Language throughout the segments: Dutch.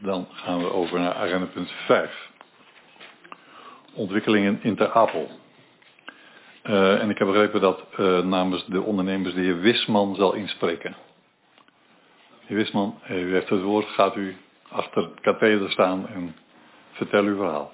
Dan gaan we over naar agenda punt 5. Ontwikkelingen in Ter Apel. En ik heb begrepen dat namens de ondernemers de heer Wisman zal inspreken. Heer Wisman, u heeft het woord. Gaat u achter het katheder staan en vertel uw verhaal.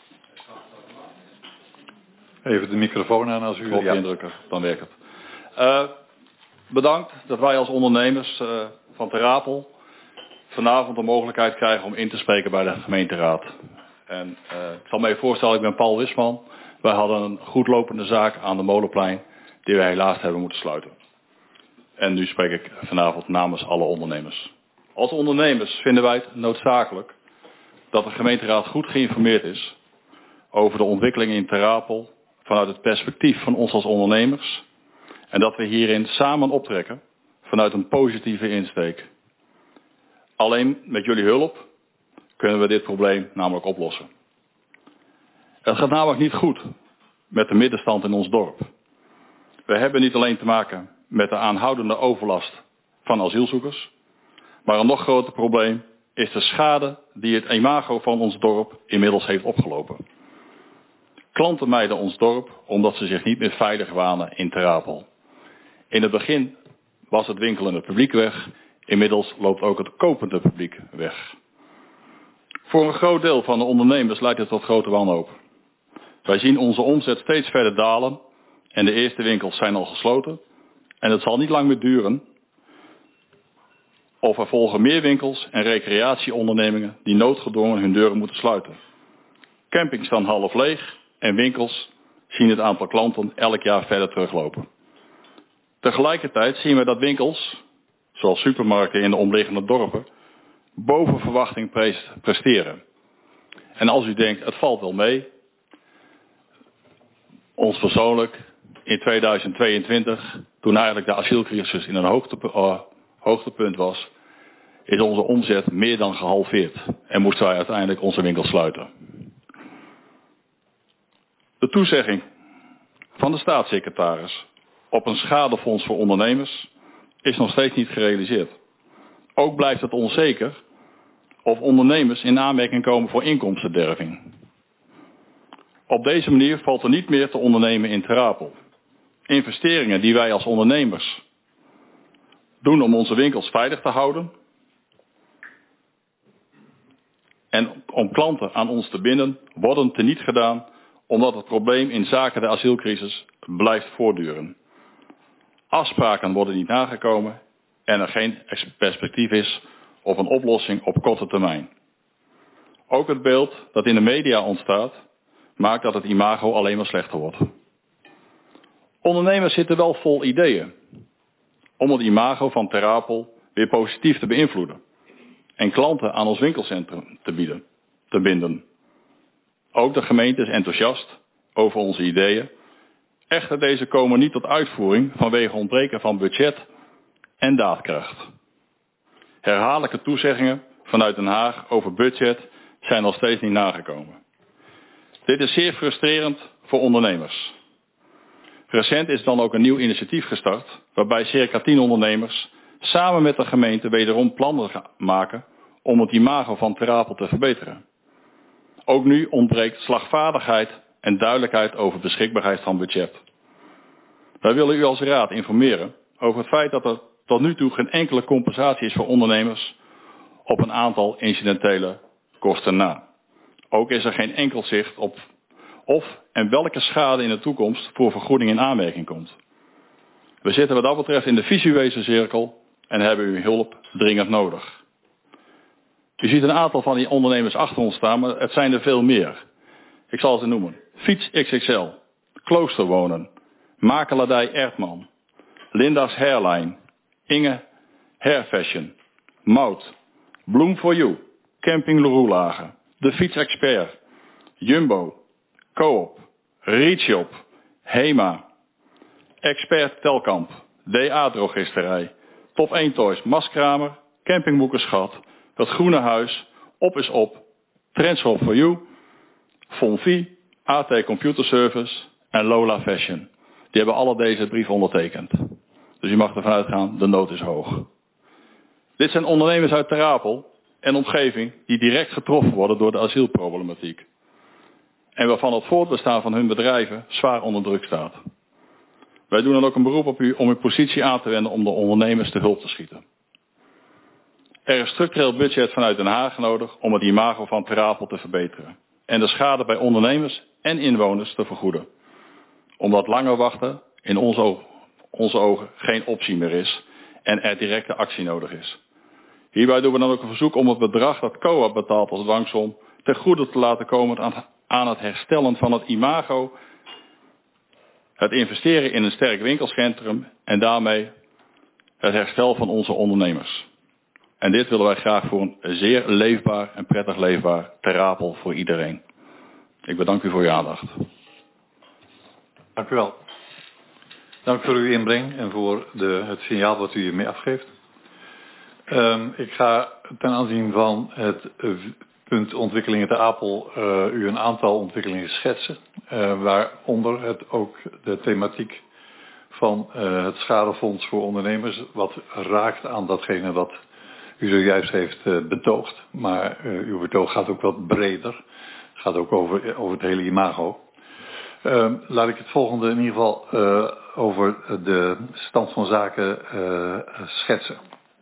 Even de microfoon aan als u... Knopje indrukken, dan werkt het. Bedankt dat wij als ondernemers van Ter Apel vanavond de mogelijkheid krijgen om in te spreken bij de gemeenteraad. En ik zal me even voorstellen, ik ben Paul Wisman. Wij hadden een goed lopende zaak aan de Molenplein die we helaas hebben moeten sluiten. En nu spreek ik vanavond namens alle ondernemers. Als ondernemers vinden wij het noodzakelijk dat de gemeenteraad goed geïnformeerd is over de ontwikkelingen in Ter Apel vanuit het perspectief van ons als ondernemers. En dat we hierin samen optrekken vanuit een positieve insteek. Alleen met jullie hulp kunnen we dit probleem namelijk oplossen. Het gaat namelijk niet goed met de middenstand in ons dorp. We hebben niet alleen te maken met de aanhoudende overlast van asielzoekers, maar een nog groter probleem is de schade die het imago van ons dorp inmiddels heeft opgelopen. Klanten mijden ons dorp omdat ze zich niet meer veilig wanen in Ter Apel. In het begin was het winkelende publiek weg, inmiddels loopt ook het kopende publiek weg. Voor een groot deel van de ondernemers leidt het tot grote wanhoop. Wij zien onze omzet steeds verder dalen en de eerste winkels zijn al gesloten. En het zal niet lang meer duren of er volgen meer winkels en recreatieondernemingen die noodgedwongen hun deuren moeten sluiten. Campings staan half leeg en winkels zien het aantal klanten elk jaar verder teruglopen. Tegelijkertijd zien we dat winkels, zoals supermarkten in de omliggende dorpen, boven verwachting presteren. En als u denkt, het valt wel mee, ons persoonlijk in 2022, toen eigenlijk de asielcrisis in een hoogtepunt was, is onze omzet meer dan gehalveerd en moesten wij uiteindelijk onze winkel sluiten. De toezegging van de staatssecretaris op een schadefonds voor ondernemers is nog steeds niet gerealiseerd. Ook blijft het onzeker of ondernemers in aanmerking komen voor inkomstenderving. Op deze manier valt er niet meer te ondernemen in Ter Apel. Investeringen die wij als ondernemers doen om onze winkels veilig te houden en om klanten aan ons te binden, worden teniet gedaan omdat het probleem in zaken de asielcrisis blijft voortduren. Afspraken worden niet nagekomen en er geen perspectief is op een oplossing op korte termijn. Ook het beeld dat in de media ontstaat, maakt dat het imago alleen maar slechter wordt. Ondernemers zitten wel vol ideeën om het imago van Ter Apel weer positief te beïnvloeden en klanten aan ons winkelcentrum te binden. Ook de gemeente is enthousiast over onze ideeën. Echter, deze komen niet tot uitvoering vanwege ontbreken van budget en daadkracht. Herhaaldelijke toezeggingen vanuit Den Haag over budget zijn nog steeds niet nagekomen. Dit is zeer frustrerend voor ondernemers. Recent is dan ook een nieuw initiatief gestart, waarbij circa 10 ondernemers samen met de gemeente wederom plannen gaan maken om het imago van Ter Apel te verbeteren. Ook nu ontbreekt slagvaardigheid en duidelijkheid over beschikbaarheid van budget. Wij willen u als raad informeren over het feit dat er tot nu toe geen enkele compensatie is voor ondernemers op een aantal incidentele kosten na. Ook is er geen enkel zicht op of en welke schade in de toekomst voor vergoeding in aanmerking komt. We zitten wat dat betreft in de visueuze cirkel en hebben uw hulp dringend nodig. U ziet een aantal van die ondernemers achter ons staan, maar het zijn er veel meer. Ik zal ze noemen. Fiets XXL, Kloosterwonen, Makelaardij Erdman, Linda's Hairline, Inge Hair Fashion, Mout, Bloom for You, Camping Leroelage, De Fiets Expert, Jumbo, Coop, Rietshop, Hema, Expert Telkamp, DA Drogisterij, Top 1 Toys, Maskramer, Camping Boekenschat, Het Groene Huis, Op is Op, Trendshop for You, Fonvie, AT Computer Service en Lola Fashion. Die hebben alle deze brief ondertekend. Dus u mag ervan uitgaan, de nood is hoog. Dit zijn ondernemers uit Ter Apel en omgeving die direct getroffen worden door de asielproblematiek. En waarvan het voortbestaan van hun bedrijven zwaar onder druk staat. Wij doen dan ook een beroep op u om uw positie aan te wenden om de ondernemers te hulp te schieten. Er is structureel budget vanuit Den Haag nodig om het imago van Ter Apel te verbeteren. En de schade bij ondernemers en inwoners te vergoeden. Omdat langer wachten in onze ogen geen optie meer is en er directe actie nodig is. Hierbij doen we dan ook een verzoek om het bedrag dat COA betaalt als dwangsom ten goede te laten komen aan het herstellen van het imago, het investeren in een sterk winkelcentrum en daarmee het herstel van onze ondernemers. En dit willen wij graag voor een zeer leefbaar en prettig leefbaar Ter Apel voor iedereen. Ik bedank u voor uw aandacht. Dank u wel. Dank voor uw inbreng en voor het signaal wat u hiermee afgeeft. Ik ga ten aanzien van het punt ontwikkelingen Ter Apel u een aantal ontwikkelingen schetsen. Waaronder het ook de thematiek van het schadefonds voor ondernemers. Wat raakt aan datgene wat u zojuist heeft betoogd. Maar uw betoog gaat ook wat breder. Het gaat ook over het hele imago. Laat ik het volgende in ieder geval over de stand van zaken schetsen.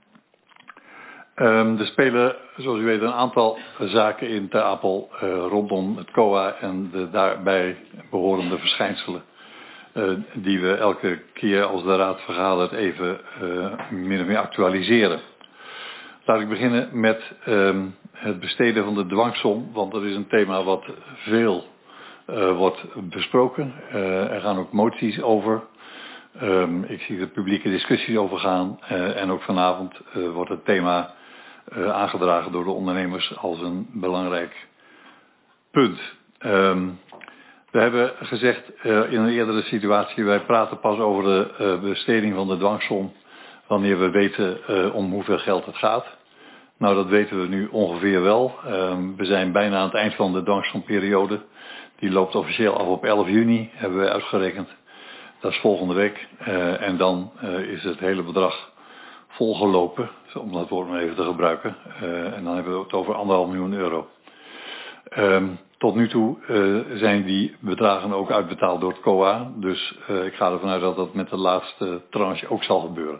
Er spelen, zoals u weet, een aantal zaken in Ter Apel rondom het COA en de daarbij behorende verschijnselen. Die we elke keer als de Raad vergadert even min of meer actualiseren. Laat ik beginnen met het besteden van de dwangsom, want dat is een thema wat veel wordt besproken. Er gaan ook moties over. Ik zie er publieke discussies over gaan. En ook vanavond wordt het thema aangedragen door de ondernemers als een belangrijk punt. We hebben gezegd in een eerdere situatie, wij praten pas over de besteding van de dwangsom wanneer we weten om hoeveel geld het gaat. Nou, dat weten we nu ongeveer wel. We zijn bijna aan het eind van de dwangsomperiode. Die loopt officieel af op 11 juni, hebben we uitgerekend. Dat is volgende week. En dan is het hele bedrag volgelopen, om dat woord maar even te gebruiken. En dan hebben we het over 1,5 miljoen euro. Tot nu toe zijn die bedragen ook uitbetaald door het COA. Dus ik ga ervan uit dat dat met de laatste tranche ook zal gebeuren.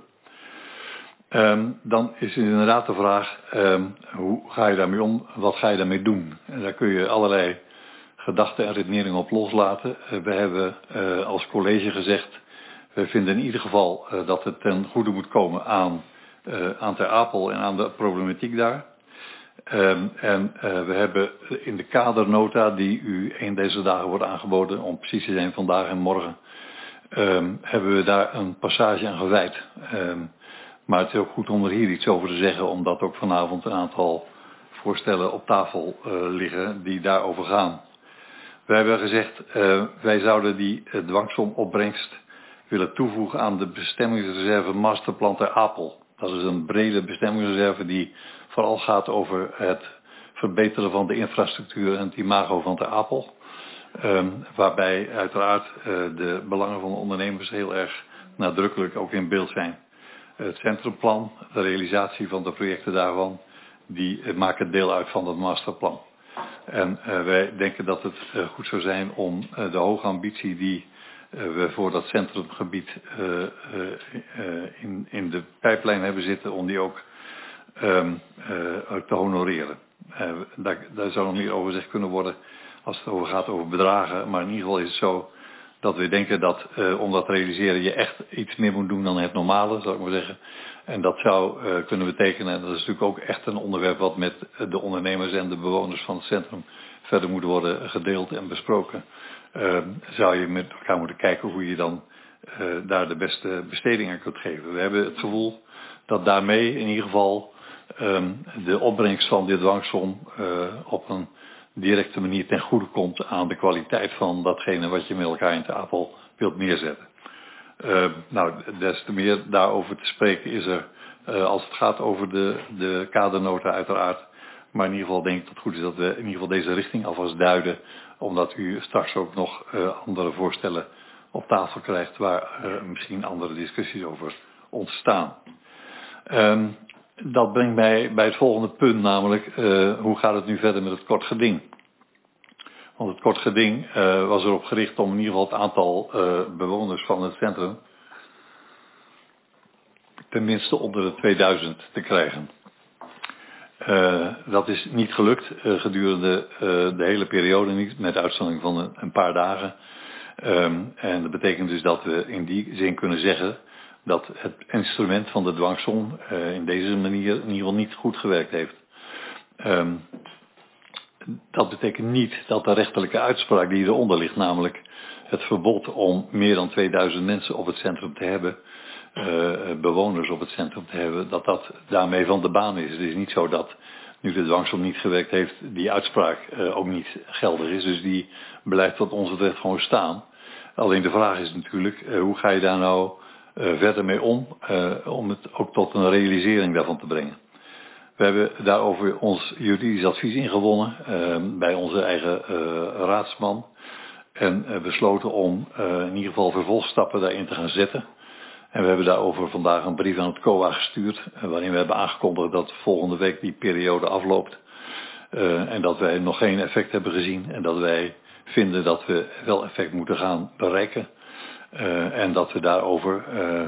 Dan is inderdaad de vraag, hoe ga je daarmee om? Wat ga je daarmee doen? En daar kun je allerlei gedachten en redeneringen op loslaten. We hebben als college gezegd, we vinden in ieder geval dat het ten goede moet komen aan Ter Apel en aan de problematiek daar. En we hebben in de kadernota die u een deze dagen wordt aangeboden, om precies te zijn vandaag en morgen, hebben we daar een passage aan gewijd. Maar het is ook goed om er hier iets over te zeggen, omdat ook vanavond een aantal voorstellen op tafel liggen die daarover gaan. We hebben gezegd, wij zouden die dwangsomopbrengst willen toevoegen aan de bestemmingsreserve Masterplan Ter Apel. Dat is een brede bestemmingsreserve die vooral gaat over het verbeteren van de infrastructuur en het imago van Ter Apel. Waarbij uiteraard de belangen van de ondernemers heel erg nadrukkelijk ook in beeld zijn. Het centrumplan, de realisatie van de projecten daarvan, die maken deel uit van dat masterplan. En wij denken dat het goed zou zijn om de hoge ambitie die we voor dat centrumgebied in de pijplijn hebben zitten, om die ook te honoreren. Daar zou nog meer over gezegd kunnen worden als het over gaat over bedragen. Maar in ieder geval is het zo dat we denken dat om dat te realiseren je echt iets meer moet doen dan het normale, zou ik maar zeggen. En dat zou kunnen betekenen, en dat is natuurlijk ook echt een onderwerp wat met de ondernemers en de bewoners van het centrum verder moet worden gedeeld en besproken. Zou je met elkaar moeten kijken hoe je dan daar de beste besteding aan kunt geven. We hebben het gevoel dat daarmee in ieder geval de opbrengst van dit dwangsom op een directe manier ten goede komt aan de kwaliteit van datgene wat je met elkaar in Ter Apel wilt neerzetten. Nou, des te meer daarover te spreken is er als het gaat over de kadernota uiteraard. Maar in ieder geval denk ik dat het goed is dat we in ieder geval deze richting alvast duiden. Omdat u straks ook nog andere voorstellen op tafel krijgt waar misschien andere discussies over ontstaan. dat brengt mij bij het volgende punt, namelijk hoe gaat het nu verder met het kort geding? Want het kort geding was erop gericht om in ieder geval het aantal bewoners van het centrum tenminste onder de 2000 te krijgen. Dat is niet gelukt gedurende de hele periode niet, met uitzondering van een paar dagen. En dat betekent dus dat we in die zin kunnen zeggen dat het instrument van de dwangsom in deze manier in ieder geval niet goed gewerkt heeft. Dat betekent niet dat de rechterlijke uitspraak die eronder ligt, namelijk het verbod om meer dan 2000 mensen op het centrum te hebben, bewoners op het centrum te hebben, dat dat daarmee van de baan is. Het is niet zo dat nu de dwangsom niet gewerkt heeft, die uitspraak ook niet geldig is. Dus die blijft wat ons betreft gewoon staan. Alleen de vraag is natuurlijk, hoe ga je daar nou verder mee om het ook tot een realisering daarvan te brengen. We hebben daarover ons juridisch advies ingewonnen bij onze eigen raadsman. En besloten om in ieder geval vervolgstappen daarin te gaan zetten. En we hebben daarover vandaag een brief aan het COA gestuurd. Waarin we hebben aangekondigd dat volgende week die periode afloopt. En dat wij nog geen effect hebben gezien. En dat wij vinden dat we wel effect moeten gaan bereiken. En dat we daarover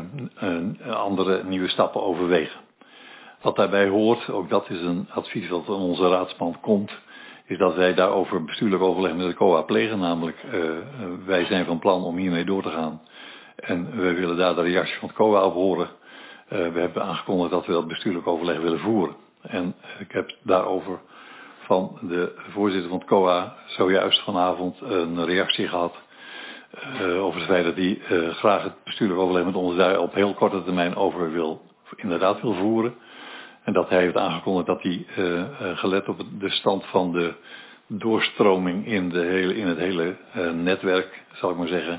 andere nieuwe stappen overwegen. Wat daarbij hoort, ook dat is een advies wat van onze raadsman komt, is dat wij daarover bestuurlijk overleg met de COA plegen. Namelijk, wij zijn van plan om hiermee door te gaan. En we willen daar de reactie van het COA op horen. We hebben aangekondigd dat we dat bestuurlijk overleg willen voeren. En ik heb daarover van de voorzitter van het COA zojuist vanavond een reactie gehad. Over het feit dat hij graag het bestuurlijk overleg met ons daar op heel korte termijn over wil voeren. En dat hij heeft aangekondigd dat hij gelet op de stand van de doorstroming in het hele netwerk, zal ik maar zeggen,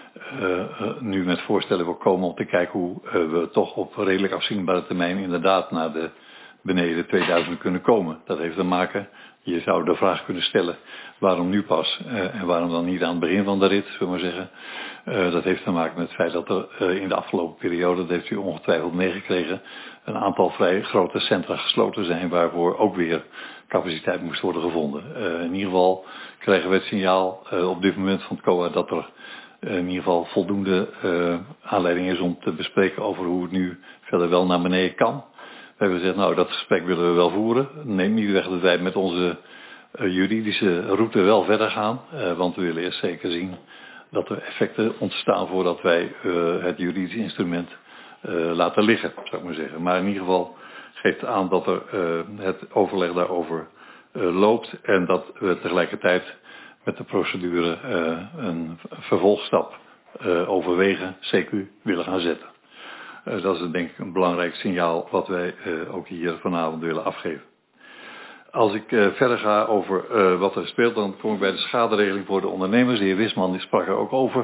nu met voorstellen wil komen om te kijken hoe we toch op redelijk afzienbare termijn inderdaad naar de beneden 2000 kunnen komen. Dat heeft te maken, je zou de vraag kunnen stellen, waarom nu pas en waarom dan niet aan het begin van de rit, zullen we maar zeggen. Dat heeft te maken met het feit dat er in de afgelopen periode, dat heeft u ongetwijfeld meegekregen, een aantal vrij grote centra gesloten zijn waarvoor ook weer capaciteit moest worden gevonden. In ieder geval krijgen we het signaal op dit moment van het COA dat er in ieder geval voldoende aanleiding is om te bespreken over hoe het nu verder wel naar beneden kan. We hebben gezegd, nou dat gesprek willen we wel voeren. Neem niet weg dat wij met onze juridische route wel verder gaan. Want we willen eerst zeker zien dat er effecten ontstaan voordat wij het juridische instrument laten liggen, zou ik maar zeggen. Maar in ieder geval geeft aan dat er het overleg daarover loopt en dat we tegelijkertijd met de procedure een vervolgstap overwegen, CQ, willen gaan zetten. Dat is denk ik een belangrijk signaal wat wij ook hier vanavond willen afgeven. Als ik verder ga over wat er speelt, dan kom ik bij de schaderegeling voor de ondernemers. De heer Wisman die sprak er ook over.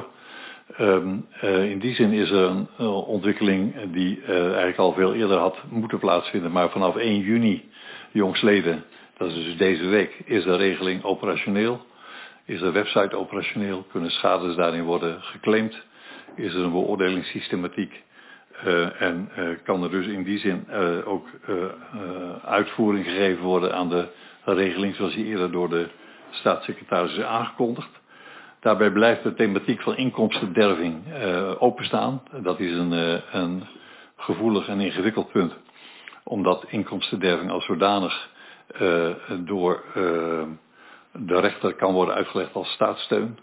In die zin is er een ontwikkeling die eigenlijk al veel eerder had moeten plaatsvinden. Maar vanaf 1 juni, jongsleden, dat is dus deze week, is de regeling operationeel. Is de website operationeel, kunnen schades daarin worden geclaimd. Is er een beoordelingssystematiek. En kan er dus in die zin ook uitvoering gegeven worden aan de regeling zoals die eerder door de staatssecretaris is aangekondigd. Daarbij blijft de thematiek van inkomstenderving openstaan. Dat is een gevoelig en ingewikkeld punt. Omdat inkomstenderving als zodanig door de rechter kan worden uitgelegd als staatssteun.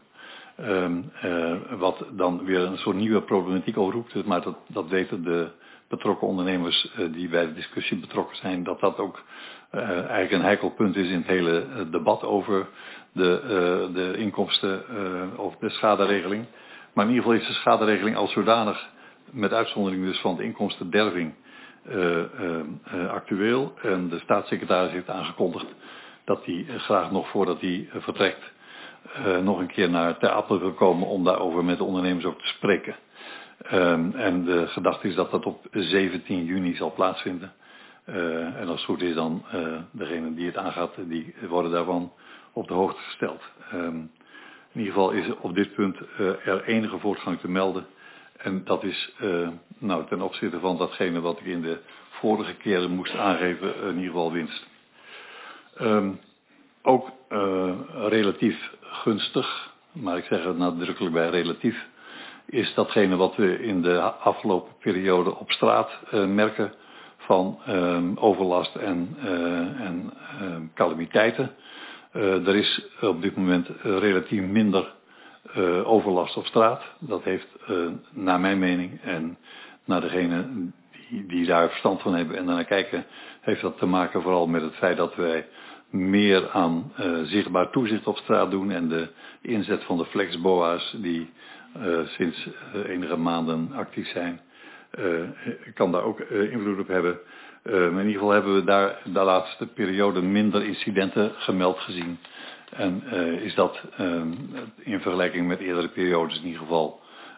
Wat dan weer een soort nieuwe problematiek oproept. Maar dat weten de betrokken ondernemers die bij de discussie betrokken zijn. Dat dat ook eigenlijk een heikel punt is in het hele debat over de inkomsten of de schaderegeling. Maar in ieder geval is de schaderegeling als zodanig, met uitzondering dus van de inkomstenderving, actueel. En de staatssecretaris heeft aangekondigd dat hij graag nog voordat hij vertrekt nog een keer naar Ter Apel wil komen om daarover met de ondernemers ook te spreken. En de gedachte is dat dat op 17 juni zal plaatsvinden. En als het goed is dan degene die het aangaat, die worden daarvan op de hoogte gesteld. In ieder geval is op dit punt er enige voortgang te melden. En dat is ten opzichte van datgene wat ik in de vorige keren moest aangeven, in ieder geval winst. Ook relatief gunstig, maar ik zeg het nadrukkelijk bij relatief, is datgene wat we in de afgelopen periode op straat merken van overlast en calamiteiten. Er is op dit moment relatief minder overlast op straat. Dat heeft naar mijn mening en naar degene die daar verstand van hebben en daarnaar kijken, heeft dat te maken vooral met het feit dat wij meer aan zichtbaar toezicht op straat doen en de inzet van de flexboa's die sinds enige maanden actief zijn, kan daar ook invloed op hebben. Maar in ieder geval hebben we daar de laatste periode minder incidenten gemeld gezien. En is dat in vergelijking met eerdere periodes in ieder geval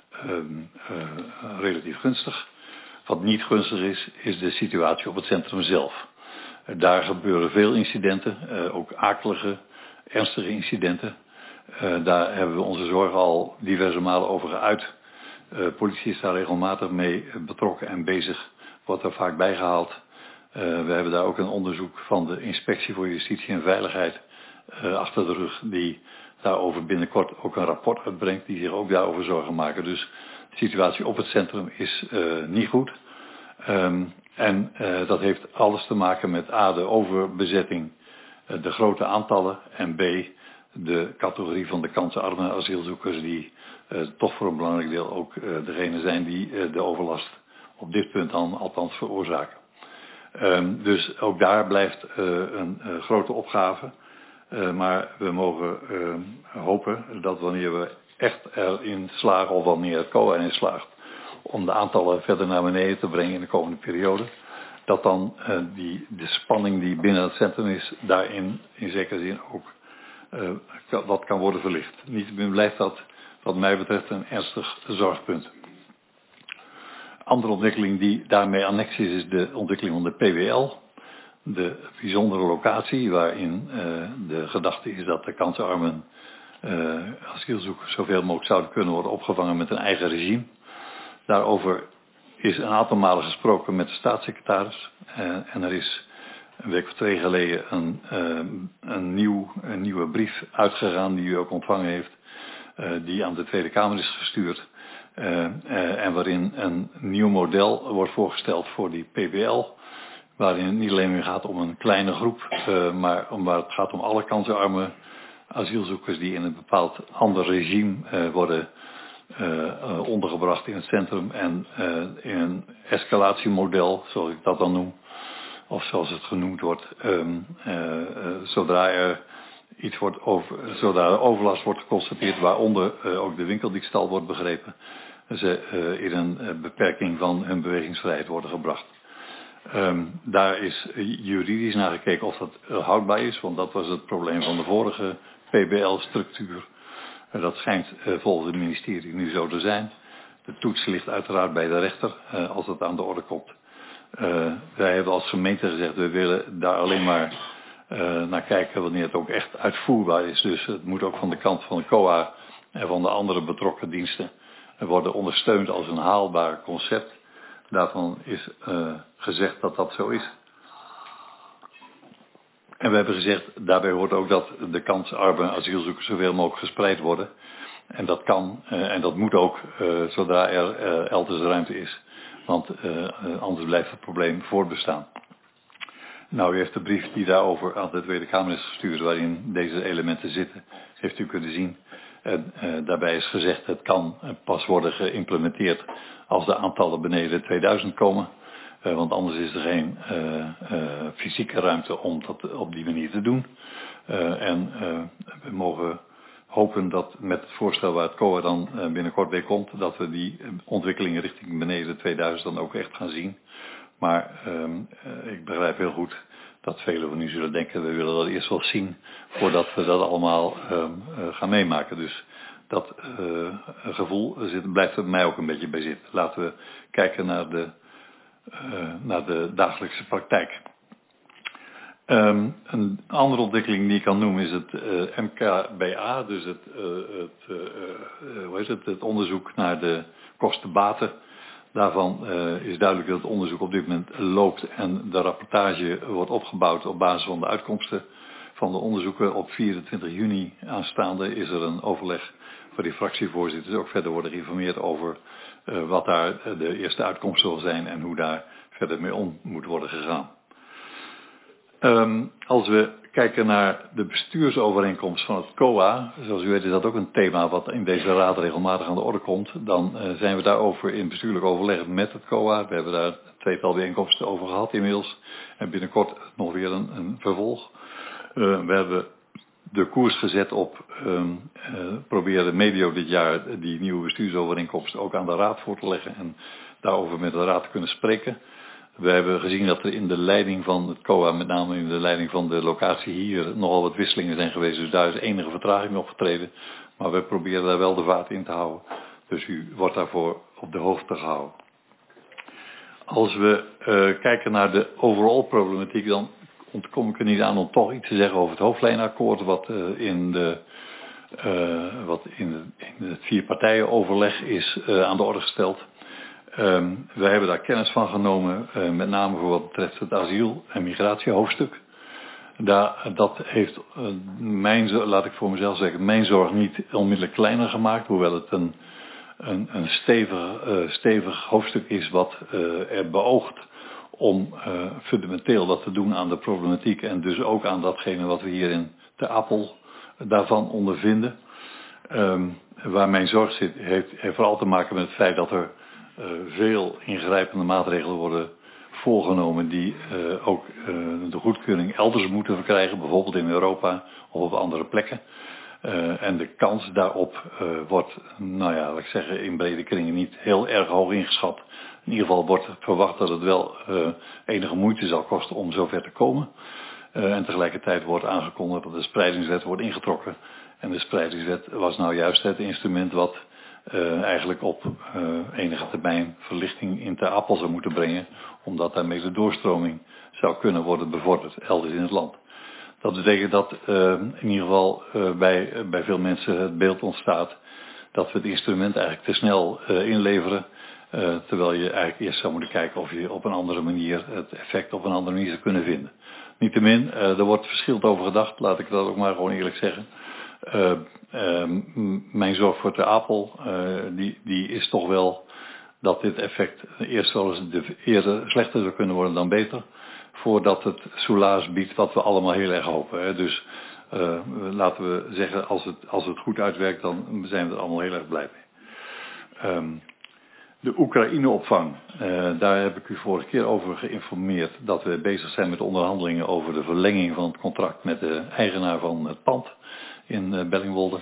relatief gunstig. Wat niet gunstig is de situatie op het centrum zelf. Daar gebeuren veel incidenten, ook akelige, ernstige incidenten. Daar hebben we onze zorgen al diverse malen over geuit. Politie is daar regelmatig mee betrokken en bezig, wordt er vaak bijgehaald. We hebben daar ook een onderzoek van de Inspectie voor Justitie en Veiligheid achter de rug, die daarover binnenkort ook een rapport uitbrengt, die zich ook daarover zorgen maken. Dus de situatie op het centrum is niet goed. En dat heeft alles te maken met A, de overbezetting, de grote aantallen, en B, de categorie van de kansarme asielzoekers die toch voor een belangrijk deel ook degene zijn die de overlast op dit punt dan althans veroorzaken. Dus ook daar blijft een grote opgave. Maar we mogen hopen dat wanneer we echt erin slagen, of wanneer het COA erin slaagt, om de aantallen verder naar beneden te brengen in de komende periode, dat dan de spanning die binnen het centrum is, daarin in zekere zin ook wat kan worden verlicht. Niettemin blijft dat wat mij betreft een ernstig zorgpunt. Andere ontwikkeling die daarmee annex is de ontwikkeling van de PWL. De bijzondere locatie waarin de gedachte is dat de kansarmen asielzoekers zoveel mogelijk zouden kunnen worden opgevangen met een eigen regime. Daarover is een aantal malen gesproken met de staatssecretaris. En er is een week of 2 geleden een nieuwe brief uitgegaan die u ook ontvangen heeft. Die aan de Tweede Kamer is gestuurd. En waarin een nieuw model wordt voorgesteld voor die PBL. Waarin het niet alleen meer gaat om een kleine groep, maar waar het gaat om alle kansarme asielzoekers die in een bepaald ander regime worden ondergebracht in het centrum. En in een escalatiemodel, zoals ik dat dan noem, of zoals het genoemd wordt, zodra er overlast wordt geconstateerd, waaronder ook de winkeldiefstal wordt begrepen, ze in een beperking van hun bewegingsvrijheid worden gebracht. Daar is juridisch naar gekeken of dat houdbaar is, want dat was het probleem van de vorige PBL-structuur. Dat schijnt volgens het ministerie nu zo te zijn. De toets ligt uiteraard bij de rechter als het aan de orde komt. Wij hebben als gemeente gezegd, we willen daar alleen maar naar kijken wanneer het ook echt uitvoerbaar is. Dus het moet ook van de kant van de COA en van de andere betrokken diensten worden ondersteund als een haalbaar concept. Daarvan is gezegd dat dat zo is. En we hebben gezegd, daarbij hoort ook dat de kansarme asielzoekers zoveel mogelijk gespreid worden. En dat kan en dat moet ook zodra er elders ruimte is. Want anders blijft het probleem voortbestaan. Nou, u heeft de brief die daarover aan de Tweede Kamer is gestuurd, waarin deze elementen zitten, heeft u kunnen zien. En daarbij is gezegd, het kan pas worden geïmplementeerd als de aantallen beneden 2000 komen. Want anders is er geen fysieke ruimte om dat op die manier te doen. En we mogen hopen dat met het voorstel waar het COA dan binnenkort bij komt, dat we die ontwikkelingen richting beneden 2000 dan ook echt gaan zien. Maar ik begrijp heel goed dat velen van u zullen denken, we willen dat eerst wel zien voordat we dat allemaal gaan meemaken. Dus dat gevoel blijft er bij mij ook een beetje bij zitten. Laten we kijken naar de dagelijkse praktijk. Een andere ontwikkeling die ik kan noemen is het MKBA, dus het onderzoek naar de kosten-baten. Daarvan is duidelijk dat het onderzoek op dit moment loopt en de rapportage wordt opgebouwd op basis van de uitkomsten van de onderzoeken. Op 24 juni aanstaande is er een overleg waar die fractievoorzitters ook verder worden geïnformeerd over wat daar de eerste uitkomsten zal zijn en hoe daar verder mee om moet worden gegaan. Als we kijken naar de bestuursovereenkomst van het COA, zoals u weet is dat ook een thema wat in deze raad regelmatig aan de orde komt, dan zijn we daarover in bestuurlijk overleg met het COA. We hebben daar een tweetal bijeenkomsten over gehad inmiddels en binnenkort nog weer een vervolg. We hebben de koers gezet op proberen medio dit jaar die nieuwe bestuursovereenkomst ook aan de raad voor te leggen en daarover met de raad te kunnen spreken. We hebben gezien dat er in de leiding van het COA, met name in de leiding van de locatie hier, nogal wat wisselingen zijn geweest. Dus daar is enige vertraging opgetreden. Maar we proberen daar wel de vaart in te houden. Dus u wordt daarvoor op de hoogte gehouden. Als we kijken naar de overall problematiek, dan ontkom ik er niet aan om toch iets te zeggen over het hoofdlijnakkoord wat in het vierpartijenoverleg is aan de orde gesteld. Wij hebben daar kennis van genomen, met name voor wat betreft het asiel- en migratiehoofdstuk. Dat heeft laat ik voor mezelf zeggen, mijn zorg niet onmiddellijk kleiner gemaakt, hoewel het een stevig hoofdstuk is wat er beoogt om fundamenteel wat te doen aan de problematiek en dus ook aan datgene wat we hier in Ter Apel daarvan ondervinden. Waar mijn zorg zit, heeft vooral te maken met het feit dat er veel ingrijpende maatregelen worden voorgenomen die ook de goedkeuring elders moeten verkrijgen, bijvoorbeeld in Europa of op andere plekken. En de kans daarop wordt, laat ik zeggen, in brede kringen niet heel erg hoog ingeschat. In ieder geval wordt verwacht dat het wel enige moeite zal kosten om zover te komen. En tegelijkertijd wordt aangekondigd dat de spreidingswet wordt ingetrokken. En de spreidingswet was nou juist het instrument wat eigenlijk op enige termijn verlichting in Ter Apel zou moeten brengen, omdat daarmee de doorstroming zou kunnen worden bevorderd elders in het land. Dat betekent dat in ieder geval bij veel mensen het beeld ontstaat dat we het instrument eigenlijk te snel inleveren, terwijl je eigenlijk eerst zou moeten kijken of je op een andere manier het effect op een andere manier zou kunnen vinden. Niettemin, er wordt verschillend over gedacht, laat ik dat ook maar gewoon eerlijk zeggen. Mijn zorg voor Ter Apel, die is toch wel dat dit effect eerst wel eens eerder slechter zou kunnen worden dan beter, voordat het soelaas biedt wat we allemaal heel erg hopen. Hè. Dus laten we zeggen, als het goed uitwerkt, dan zijn we er allemaal heel erg blij mee. De Oekraïne-opvang, daar heb ik u vorige keer over geïnformeerd dat we bezig zijn met onderhandelingen over de verlenging van het contract met de eigenaar van het pand in Bellingwolde.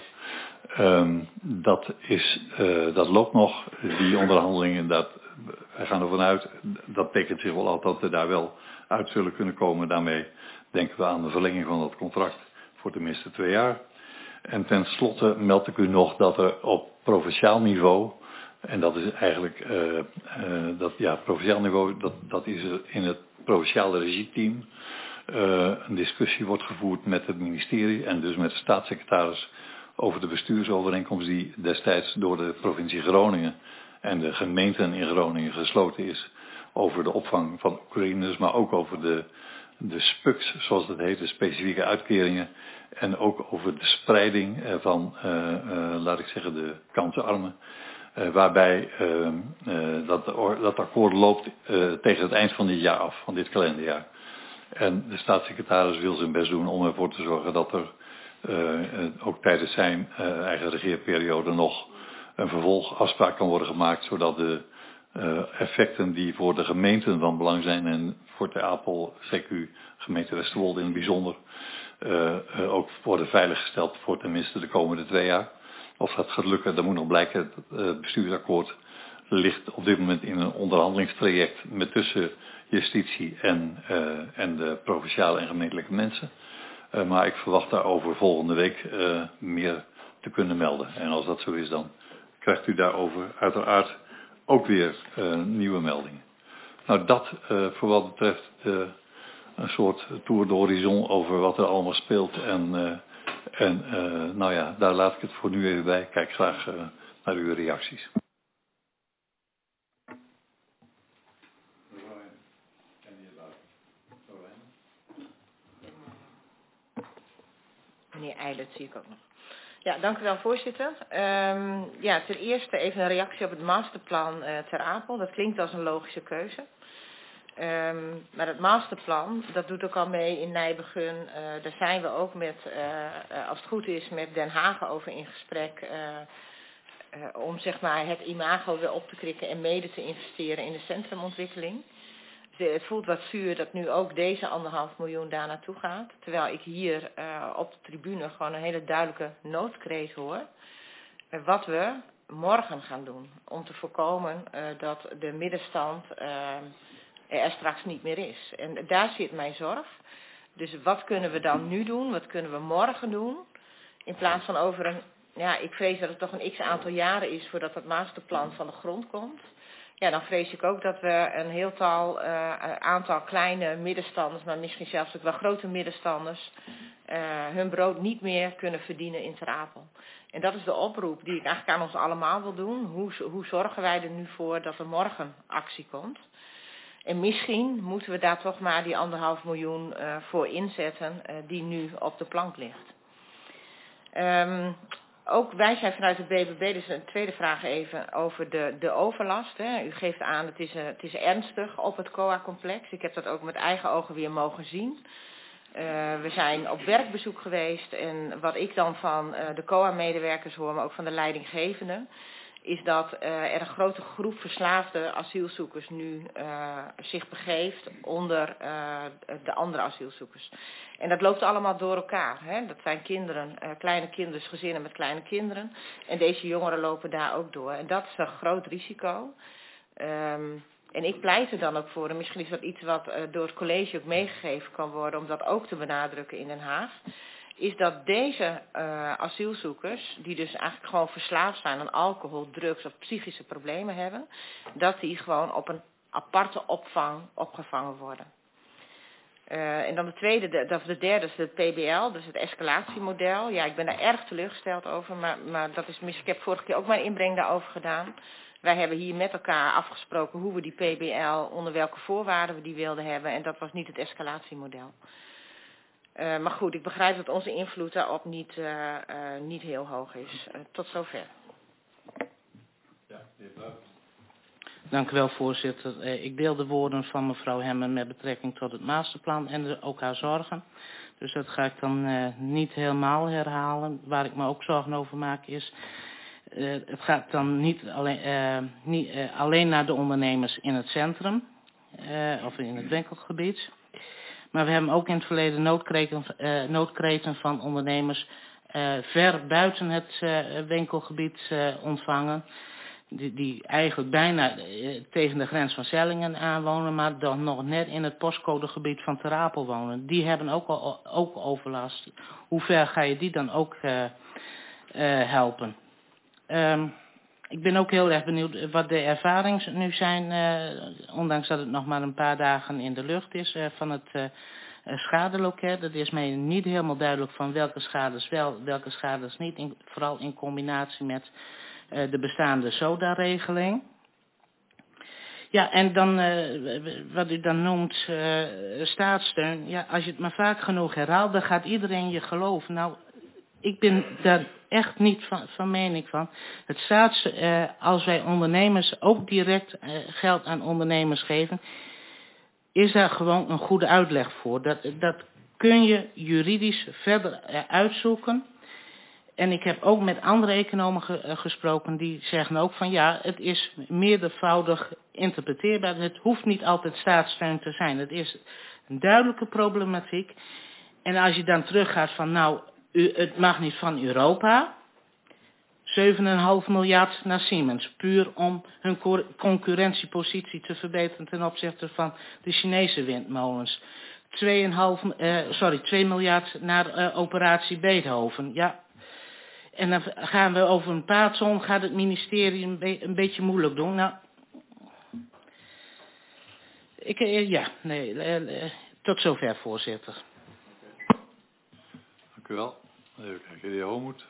Dat loopt nog, die onderhandelingen, wij gaan ervan uit, dat tekent zich wel altijd dat we daar wel uit zullen kunnen komen. Daarmee denken we aan de verlenging van dat contract voor tenminste 2 jaar. En tenslotte meld ik u nog dat er op provinciaal niveau, en dat is eigenlijk, provinciaal niveau, dat is in het provinciale regieteam, een discussie wordt gevoerd met het ministerie en dus met de staatssecretaris over de bestuursovereenkomst die destijds door de provincie Groningen en de gemeenten in Groningen gesloten is over de opvang van Oekraïners, maar ook over de SPUCs, zoals dat heet, de specifieke uitkeringen, en ook over de spreiding van, laat ik zeggen, de kansarmen, waarbij dat akkoord loopt tegen het eind van dit jaar af, van dit kalenderjaar. En de staatssecretaris wil zijn best doen om ervoor te zorgen dat er ook tijdens zijn eigen regeerperiode nog een vervolgafspraak kan worden gemaakt, zodat de effecten die voor de gemeenten van belang zijn en voor Ter Apel, CQ, gemeente Westerwolde in het bijzonder, ook worden veiliggesteld voor tenminste de komende 2 jaar. Of dat gaat lukken, dat moet nog blijken. Het bestuursakkoord ligt op dit moment in een onderhandelingstraject met tussen justitie en de provinciale en gemeentelijke mensen. Maar ik verwacht daarover volgende week meer te kunnen melden. En als dat zo is, dan krijgt u daarover uiteraard ook weer nieuwe meldingen. Nou, dat voor wat betreft een soort tour de horizon over wat er allemaal speelt. En daar laat ik het voor nu even bij. Kijk graag naar uw reacties. Meneer Eilert zie ik ook nog. Ja, dank u wel, voorzitter. Ten eerste even een reactie op het masterplan Ter Apel. Dat klinkt als een logische keuze. Maar het masterplan, dat doet ook al mee in Nijbegun. Daar zijn we ook met, als het goed is, met Den Haag over in gesprek. Om zeg maar het imago weer op te krikken en mede te investeren in de centrumontwikkeling. Het voelt wat zuur dat nu ook deze 1,5 miljoen daar naartoe gaat. Terwijl ik hier op de tribune gewoon een hele duidelijke noodkreet hoor. Wat we morgen gaan doen om te voorkomen dat de middenstand er straks niet meer is. En daar zit mijn zorg. Dus wat kunnen we dan nu doen? Wat kunnen we morgen doen? In plaats van over een, ik vrees dat het toch een x-aantal jaren is voordat het masterplan van de grond komt. Ja, dan vrees ik ook dat we een heel aantal kleine middenstanders, maar misschien zelfs ook wel grote middenstanders, hun brood niet meer kunnen verdienen in Ter Apel. En dat is de oproep die ik eigenlijk aan ons allemaal wil doen. Hoe zorgen wij er nu voor dat er morgen actie komt? En misschien moeten we daar toch maar die 1,5 miljoen voor inzetten die nu op de plank ligt. Ook wij zijn vanuit de BBB, dus een tweede vraag even over de overlast. Hè. U geeft aan, het is ernstig op het COA-complex. Ik heb dat ook met eigen ogen weer mogen zien. We zijn op werkbezoek geweest en wat ik dan van de COA-medewerkers hoor, maar ook van de leidinggevenden, is dat er een grote groep verslaafde asielzoekers nu zich begeeft onder de andere asielzoekers. En dat loopt allemaal door elkaar. Hè? Dat zijn kinderen, kleine kinderen, gezinnen met kleine kinderen. En deze jongeren lopen daar ook door. En dat is een groot risico. En ik pleit er dan ook voor, en misschien is dat iets wat door het college ook meegegeven kan worden, om dat ook te benadrukken in Den Haag, is dat deze asielzoekers, die dus eigenlijk gewoon verslaafd zijn aan alcohol, drugs of psychische problemen hebben, dat die gewoon op een aparte opvang opgevangen worden. En dan de derde is het PBL, dus het escalatiemodel. Ja, ik ben daar erg teleurgesteld over, maar dat is misschien, ik heb vorige keer ook mijn inbreng daarover gedaan. Wij hebben hier met elkaar afgesproken hoe we die PBL, onder welke voorwaarden we die wilden hebben, en dat was niet het escalatiemodel. Maar goed, ik begrijp dat onze invloed daarop niet heel hoog is. Tot zover. Ja, de heer Bluis. Dank u wel, voorzitter. Ik deel de woorden van mevrouw Hemmen met betrekking tot het masterplan en ook haar zorgen. Dus dat ga ik dan niet helemaal herhalen. Waar ik me ook zorgen over maak is, het gaat dan niet alleen naar de ondernemers in het centrum of in het winkelgebied. Maar we hebben ook in het verleden noodkreten van ondernemers ver buiten het winkelgebied ontvangen. Die eigenlijk bijna tegen de grens van Zellingen aanwonen, maar dan nog net in het postcodegebied van Ter Apel wonen. Die hebben ook overlast. Hoe ver ga je die dan ook helpen? Ik ben ook heel erg benieuwd wat de ervaringen nu zijn, ondanks dat het nog maar een paar dagen in de lucht is, van het schadeloket. Dat is mij niet helemaal duidelijk van welke schades wel, welke schades niet, vooral in combinatie met de bestaande SODA-regeling. Ja, en dan wat u dan noemt staatssteun. Ja, als je het maar vaak genoeg herhaalt, dan gaat iedereen je geloven. Nou, ik ben daar echt niet van mening van. Het als wij ondernemers ook direct geld aan ondernemers geven, is daar gewoon een goede uitleg voor. Dat kun je juridisch verder uitzoeken. En ik heb ook met andere economen gesproken die zeggen ook van ja, het is meervoudig interpreteerbaar. Het hoeft niet altijd staatssteun te zijn. Het is een duidelijke problematiek. En als je dan teruggaat van nou, het mag niet van Europa. 7,5 miljard naar Siemens. Puur om hun concurrentiepositie te verbeteren ten opzichte van de Chinese windmolens. 2 miljard naar operatie Beethoven. Ja. En dan gaan we over een paar ton, gaat het ministerie een beetje moeilijk doen. Nou, tot zover, voorzitter. Dank u wel. Even kijken, de heer Homoet.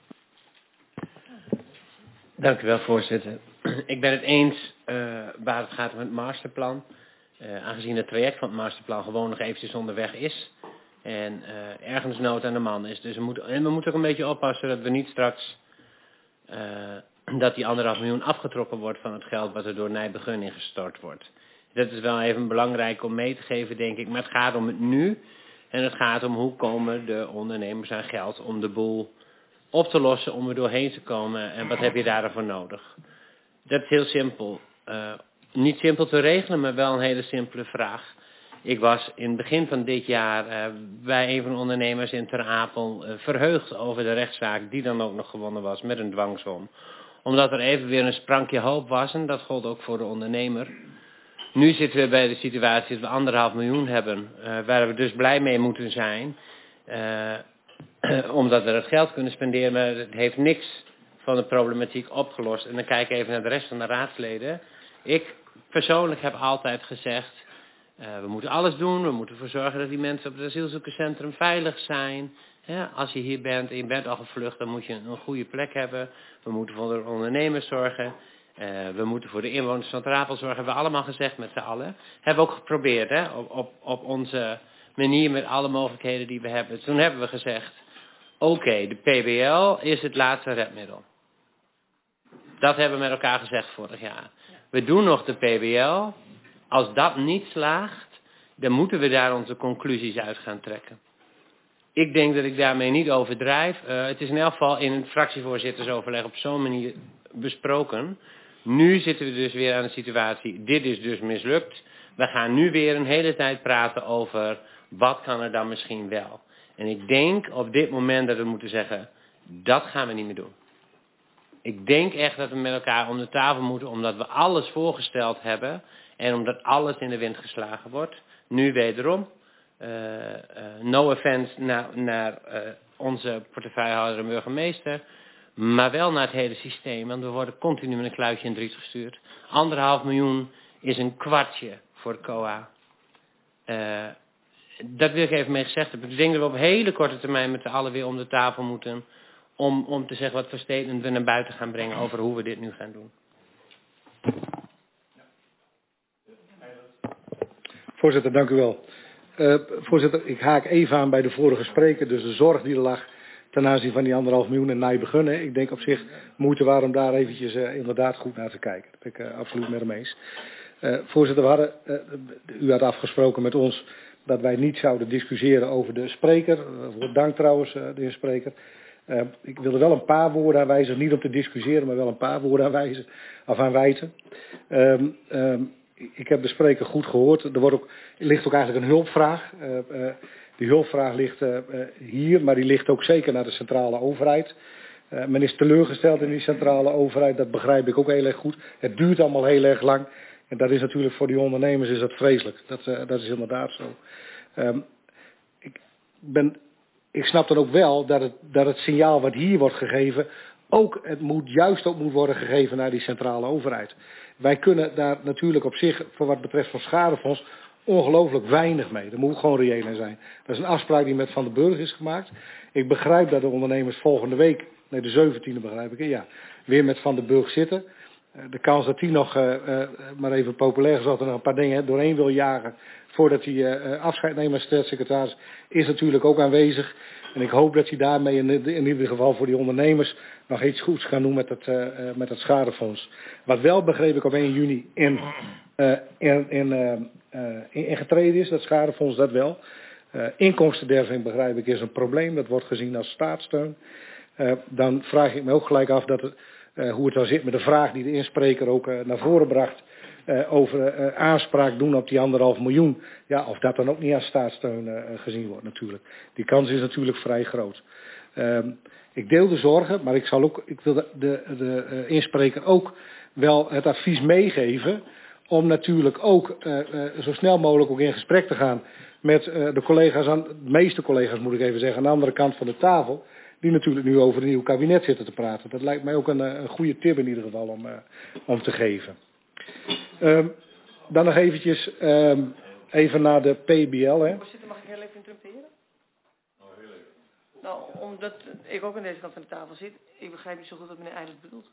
Dank u wel, voorzitter. Ik ben het eens waar het gaat om het masterplan. Aangezien het traject van het masterplan gewoon nog eventjes onderweg is, En ergens nood aan de man is. Dus we moeten ook een beetje oppassen dat we niet straks dat die 1,5 miljoen afgetrokken wordt van het geld wat er door Nijbegun ingestort wordt. Dat is wel even belangrijk om mee te geven, denk ik. Maar het gaat om het nu. En het gaat om hoe komen de ondernemers aan geld om de boel op te lossen, om er doorheen te komen. En wat heb je daarvoor nodig? Dat is heel simpel. Niet simpel te regelen, maar wel een hele simpele vraag. Ik was in het begin van dit jaar bij een van de ondernemers in Ter Apel verheugd over de rechtszaak die dan ook nog gewonnen was met een dwangsom. Omdat er even weer een sprankje hoop was en dat gold ook voor de ondernemer. Nu zitten we bij de situatie dat we 1,5 miljoen hebben, waar we dus blij mee moeten zijn. Omdat we het geld kunnen spenderen, maar het heeft niks van de problematiek opgelost. En dan kijk ik even naar de rest van de raadsleden. Ik persoonlijk heb altijd gezegd, we moeten alles doen. We moeten ervoor zorgen dat die mensen op het asielzoekerscentrum veilig zijn. Als je hier bent en je bent al gevlucht, dan moet je een goede plek hebben. We moeten voor de ondernemers zorgen. We moeten voor de inwoners van Ter Apel zorgen. Hebben we allemaal gezegd met z'n allen. Hebben we ook geprobeerd, op onze manier met alle mogelijkheden die we hebben. Toen hebben we gezegd, oké, de PBL is het laatste redmiddel. Dat hebben we met elkaar gezegd vorig jaar. We doen nog de PBL. Als dat niet slaagt, dan moeten we daar onze conclusies uit gaan trekken. Ik denk dat ik daarmee niet overdrijf. Het is in elk geval in het fractievoorzittersoverleg op zo'n manier besproken. Nu zitten we dus weer aan de situatie, dit is dus mislukt. We gaan nu weer een hele tijd praten over wat kan er dan misschien wel. En ik denk op dit moment dat we moeten zeggen, dat gaan we niet meer doen. Ik denk echt dat we met elkaar om de tafel moeten, omdat we alles voorgesteld hebben en omdat alles in de wind geslagen wordt. Nu wederom, no offense naar onze portefeuillehouder en burgemeester, maar wel naar het hele systeem, want we worden continu met een kluitje in het riet gestuurd. 1,5 miljoen is een kwartje voor het COA. Dat wil ik even mee gezegd hebben. Ik denk dat we op hele korte termijn met z'n allen weer om de tafel moeten om te zeggen wat voor statement we naar buiten gaan brengen over hoe we dit nu gaan doen. Voorzitter, dank u wel. Voorzitter, ik haak even aan bij de vorige spreker. Dus de zorg die er lag ten aanzien van die 1,5 miljoen en Nijbegun. Ik denk op zich moeite waard om daar eventjes inderdaad goed naar te kijken. Dat ben ik absoluut met hem eens. Voorzitter, u had afgesproken met ons dat wij niet zouden discussiëren over de spreker. Dank trouwens, de heer spreker. Ik wilde wel een paar woorden aanwijzen, niet om te discussiëren, maar wel een paar woorden aanwijzen. Ik heb de spreker goed gehoord. Er ligt ook eigenlijk een hulpvraag. Die hulpvraag ligt hier, maar die ligt ook zeker naar de centrale overheid. Men is teleurgesteld in die centrale overheid, dat begrijp ik ook heel erg goed. Het duurt allemaal heel erg lang. En dat is natuurlijk voor die ondernemers is dat vreselijk. Dat is inderdaad zo. Ik snap dan ook wel dat het signaal wat hier wordt gegeven, juist ook moet worden gegeven naar die centrale overheid. Wij kunnen daar natuurlijk op zich, voor wat betreft van schadefonds, ongelooflijk weinig mee. Daar moet gewoon reëel in zijn. Dat is een afspraak die met Van den Burg is gemaakt. Ik begrijp dat de ondernemers volgende week, de 17e begrijp ik, weer met Van den Burg zitten. De kans dat die nog, maar even populair gezegd, er nog een paar dingen doorheen wil jagen voordat hij afscheid neemt als staatssecretaris, is natuurlijk ook aanwezig. En ik hoop dat hij daarmee in ieder geval voor die ondernemers nog iets goeds gaan doen met het schadefonds. Wat wel begreep ik op 1 juni ingetreden is, dat schadefonds dat wel. Inkomstenderving begrijp ik is een probleem, dat wordt gezien als staatssteun. Dan vraag ik me ook gelijk af hoe het dan zit met de vraag die de inspreker ook naar voren bracht. Over aanspraak doen op die 1,5 miljoen. Ja, of dat dan ook niet als staatssteun gezien wordt natuurlijk. Die kans is natuurlijk vrij groot. Ik deel de zorgen, maar ik wil de inspreker ook wel het advies meegeven om natuurlijk ook zo snel mogelijk ook in gesprek te gaan met de collega's, de meeste collega's moet ik even zeggen, aan de andere kant van de tafel, die natuurlijk nu over een nieuw kabinet zitten te praten. Dat lijkt mij ook een goede tip in ieder geval om te geven. Dan nog eventjes even naar de PBL. Voorzitter, mag ik heel even interrumperen? Heel even. Nou, omdat ik ook aan deze kant van de tafel zit, ik begrijp niet zo goed wat meneer eigenlijk bedoelt.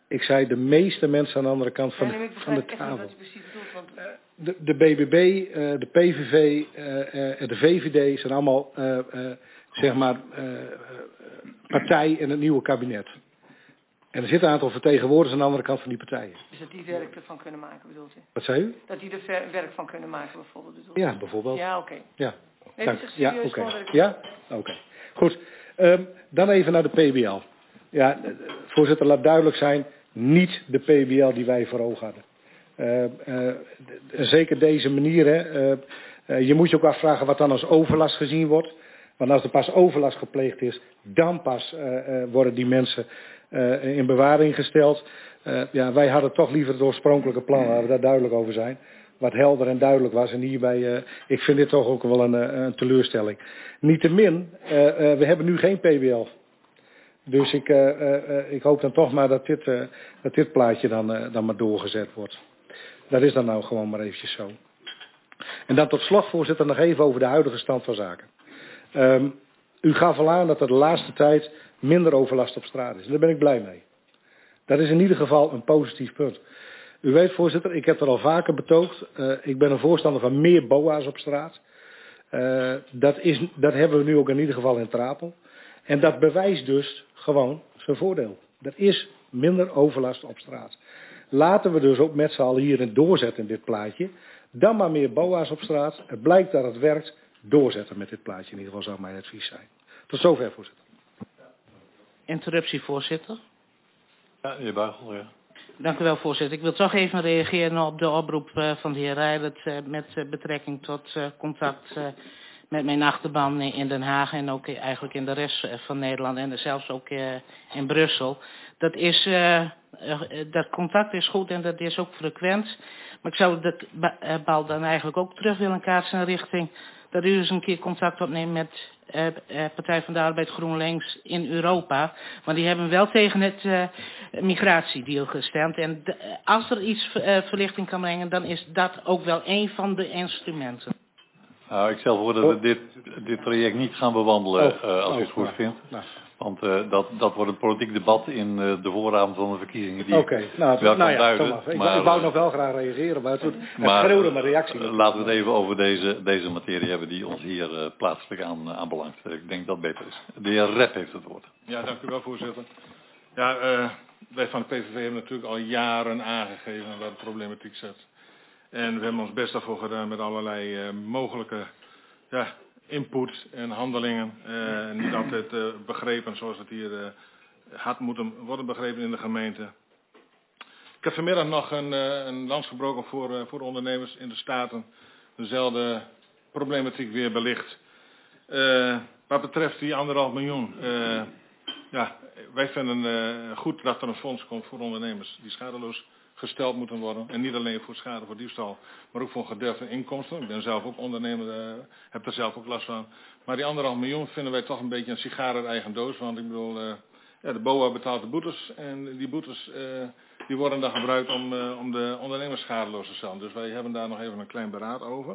Ik zei de meeste mensen aan de andere kant van, van de tafel. Wat u precies bedoelt, want... de BBB, de PVV en de VVD zijn allemaal zeg maar partij in het nieuwe kabinet. En er zitten een aantal vertegenwoordigers aan de andere kant van die partijen. Dus dat die werk ervan kunnen maken, bedoelt u? Wat zei u? Dat die er werk van kunnen maken, bijvoorbeeld. Bedoelt u? Ja, bijvoorbeeld. Ja, oké. Ja, Nee, dank. Ja, oké. Ja, oké. Goed. Dan even naar de PBL. Ja, voorzitter, laat duidelijk zijn, niet de PBL die wij voor ogen hadden. Zeker deze manier. Hè, je moet je ook afvragen wat dan als overlast gezien wordt. Want als er pas overlast gepleegd is, dan pas worden die mensen in bewaring gesteld. Ja, wij hadden toch liever het oorspronkelijke plan, waar we daar duidelijk over zijn. Wat helder en duidelijk was. En hierbij, ik vind dit toch ook wel een teleurstelling. Niettemin, we hebben nu geen PBL. Dus ik hoop dan toch maar dat dit plaatje dan maar doorgezet wordt. Dat is dan nou gewoon maar eventjes zo. En dan tot slot, voorzitter, nog even over de huidige stand van zaken. U gaf al aan dat er de laatste tijd minder overlast op straat is. En daar ben ik blij mee. Dat is in ieder geval een positief punt. U weet, voorzitter, ik heb dat al vaker betoogd. Ik ben een voorstander van meer BOA's op straat. Dat hebben we nu ook in ieder geval in Trapel. En dat bewijst dus gewoon zijn voordeel. Er is minder overlast op straat. Laten we dus ook met z'n allen hierin doorzetten in dit plaatje. Dan maar meer BOA's op straat. Het blijkt dat het werkt. Doorzetten met dit plaatje in ieder geval zou mijn advies zijn. Tot zover, voorzitter. Interruptie, voorzitter. Ja, de heer Buigel, ja. Dank u wel, voorzitter. Ik wil toch even reageren op de oproep van de heer Reijert met betrekking tot contact met mijn achterban in Den Haag en ook eigenlijk in de rest van Nederland en zelfs ook in Brussel. Dat contact is goed en dat is ook frequent. Maar ik zou dat bal dan eigenlijk ook terug willen kaatsen richting dat u eens een keer contact opneemt met Partij van de Arbeid GroenLinks in Europa. Want die hebben wel tegen het migratiedeal gestemd. En als er iets verlichting kan brengen, dan is dat ook wel een van de instrumenten. Nou, ik stel voor dat we dit traject niet gaan bewandelen als u het goed vindt. Nou. Want dat wordt een politiek debat in de vooravond van de verkiezingen. Oké, wel kan duiden. Ik wou nog wel graag reageren, maar het schreeuwde mijn reactie. Laten we het even over deze materie hebben die ons hier plaatselijk aanbelangt. Ik denk dat het beter is. De heer Rep heeft het woord. Ja, dank u wel, voorzitter. Ja, wij van de PVV hebben natuurlijk al jaren aangegeven waar de problematiek zit. En we hebben ons best daarvoor gedaan met allerlei mogelijke input en handelingen. Niet altijd begrepen zoals het hier had moeten worden begrepen in de gemeente. Ik heb vanmiddag nog een lans gebroken voor de ondernemers in de Staten. Dezelfde problematiek weer belicht. Wat betreft die 1,5 miljoen. Wij vinden goed dat er een fonds komt voor ondernemers die schadeloos gesteld moeten worden. En niet alleen voor schade voor diefstal, maar ook voor gedeelte inkomsten. Ik ben zelf ook ondernemer, heb er zelf ook last van. Maar die 1,5 miljoen vinden wij toch een beetje een sigaar uit eigen doos. Want ik bedoel, de BOA betaalt de boetes. En die boetes die worden dan gebruikt om de ondernemers schadeloos te stellen. Dus wij hebben daar nog even een klein beraad over.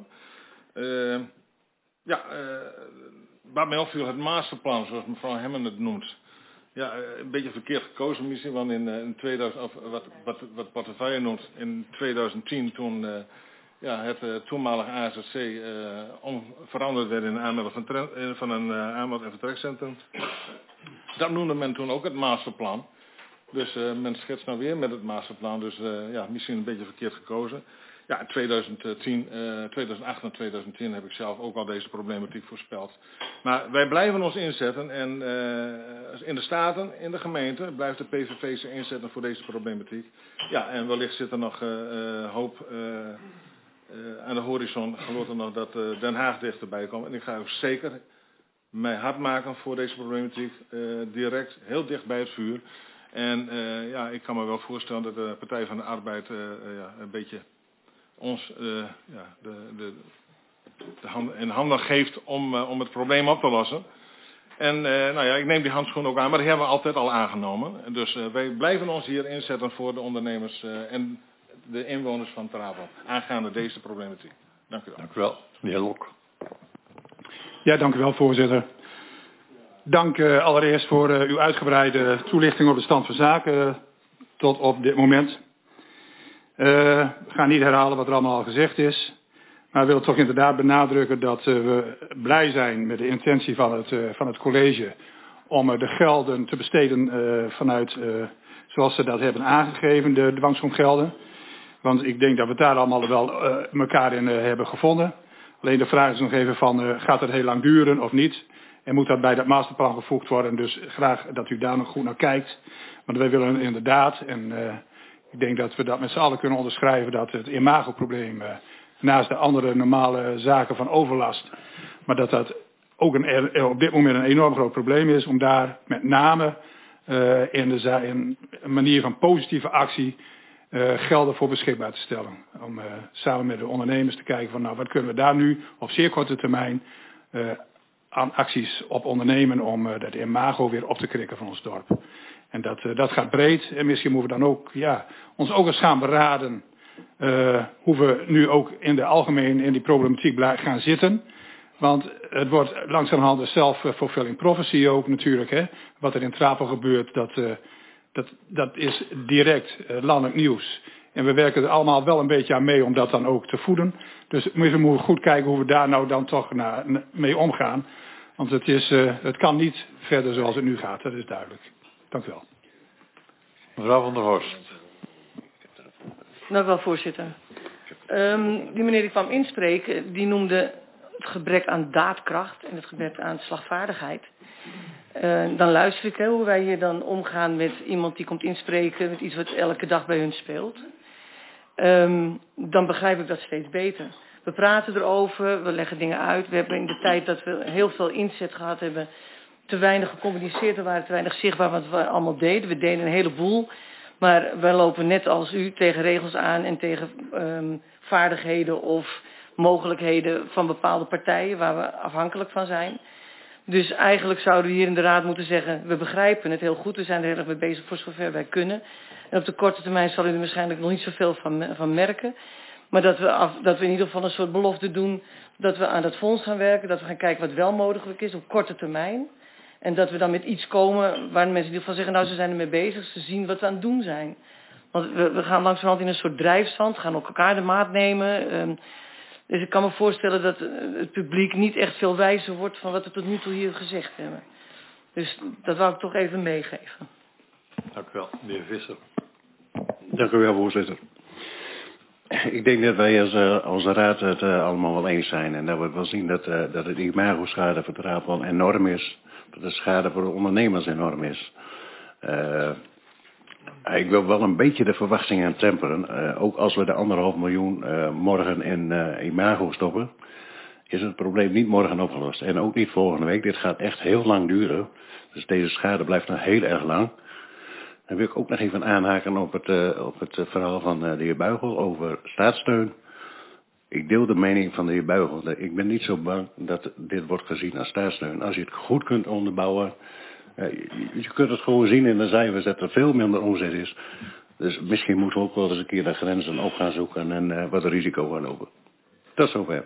Wat mij opviel, het masterplan, zoals mevrouw Hemmen het noemt. Ja, een beetje verkeerd gekozen misschien, want in 2000, of wat portefeuille noemt, in 2010 toen het toenmalige AZC veranderd werd in een aanmeld van een aanmeld- en vertrekcentrum. Dat noemde men toen ook het masterplan. Dus men schetst nou weer met het masterplan, dus misschien een beetje verkeerd gekozen. Ja, in 2008 en 2010 heb ik zelf ook al deze problematiek voorspeld. Maar wij blijven ons inzetten en in de Staten, in de gemeente, blijft de PVV zich inzetten voor deze problematiek. Ja, en wellicht zit er nog hoop aan de horizon, geloof er nog dat Den Haag dichterbij komt. En ik ga ook zeker mij hard maken voor deze problematiek, direct, heel dicht bij het vuur. En ik kan me wel voorstellen dat de Partij van de Arbeid een beetje ons de hand in handen geeft om het probleem op te lossen. En ik neem die handschoen ook aan, maar die hebben we altijd al aangenomen. Dus wij blijven ons hier inzetten voor de ondernemers en de inwoners van Trapel aangaande deze problematiek. Dank u wel. Dank u wel. De heer Lok. Ja, dank u wel, voorzitter. Dank allereerst voor uw uitgebreide toelichting op de stand van zaken. tot op dit moment. We gaan niet herhalen wat er allemaal al gezegd is. Maar we willen toch inderdaad benadrukken dat we blij zijn met de intentie van het college om de gelden te besteden vanuit zoals ze dat hebben aangegeven, de dwangsom-gelden. Want ik denk dat we daar allemaal wel elkaar in hebben gevonden. Alleen de vraag is nog even van, gaat het heel lang duren of niet? En moet dat bij dat masterplan gevoegd worden? Dus graag dat u daar nog goed naar kijkt. Want wij willen inderdaad, en ik denk dat we dat met z'n allen kunnen onderschrijven, dat het imagoprobleem, naast de andere normale zaken van overlast, maar dat dat ook op dit moment een enorm groot probleem is, om daar met name in een manier van positieve actie gelden voor beschikbaar te stellen. Om samen met de ondernemers te kijken van, nou, wat kunnen we daar nu op zeer korte termijn aan acties op ondernemen om dat imago weer op te krikken van ons dorp. En dat gaat breed. En misschien moeten we dan ook ons ook eens gaan beraden hoe we nu ook in de algemeen in die problematiek gaan zitten. Want het wordt langzamerhand een self-fulfilling prophecy ook natuurlijk. Hè? Wat er in Trapel gebeurt, dat is direct landelijk nieuws. En we werken er allemaal wel een beetje aan mee om dat dan ook te voeden. Dus we moeten goed kijken hoe we daar nou dan toch mee omgaan. Want het kan niet verder zoals het nu gaat, dat is duidelijk. Dank u wel. Mevrouw van der Horst. Dank u wel, voorzitter. Die meneer die kwam inspreken, die noemde het gebrek aan daadkracht en het gebrek aan slagvaardigheid. Dan luister ik hoe wij hier dan omgaan met iemand die komt inspreken met iets wat elke dag bij hun speelt. Dan begrijp ik dat steeds beter. We praten erover, we leggen dingen uit. We hebben in de tijd dat we heel veel inzet gehad hebben, te weinig gecommuniceerd. Er waren te weinig zichtbaar wat we allemaal deden. We deden een heleboel. Maar wij lopen net als u tegen regels aan en tegen vaardigheden of mogelijkheden van bepaalde partijen waar we afhankelijk van zijn. Dus eigenlijk zouden we hier in de raad moeten zeggen, we begrijpen het heel goed. We zijn er heel erg mee bezig voor zover wij kunnen. En op de korte termijn zal u er waarschijnlijk nog niet zoveel van merken. Maar dat we in ieder geval een soort belofte doen dat we aan dat fonds gaan werken. Dat we gaan kijken wat wel mogelijk is op korte termijn. En dat we dan met iets komen waar mensen in ieder geval zeggen, nou, ze zijn ermee bezig, ze zien wat we aan het doen zijn. Want we gaan langzamerhand in een soort drijfstand, gaan ook elkaar de maat nemen. Dus ik kan me voorstellen dat het publiek niet echt veel wijzer wordt van wat we tot nu toe hier gezegd hebben. Dus dat wou ik toch even meegeven. Dank u wel, de heer Visser. Dank u wel, voorzitter. Ik denk dat wij als raad het allemaal wel eens zijn. En dat we wel zien dat het imago-schade voor Trapel enorm is. Dat de schade voor de ondernemers enorm is. Ik wil wel een beetje de verwachtingen temperen. Ook als we de 1,5 miljoen morgen in imago stoppen, is het probleem niet morgen opgelost. En ook niet volgende week. Dit gaat echt heel lang duren. Dus deze schade blijft nog heel erg lang. Dan wil ik ook nog even aanhaken op het verhaal van de heer Buigel over staatssteun. Ik deel de mening van de heer Buigel. Ik ben niet zo bang dat dit wordt gezien als staatssteun. Als je het goed kunt onderbouwen. Je kunt het gewoon zien in de cijfers dat er veel minder omzet is. Dus misschien moeten we ook wel eens een keer de grenzen op gaan zoeken en wat risico gaan lopen. Tot zover.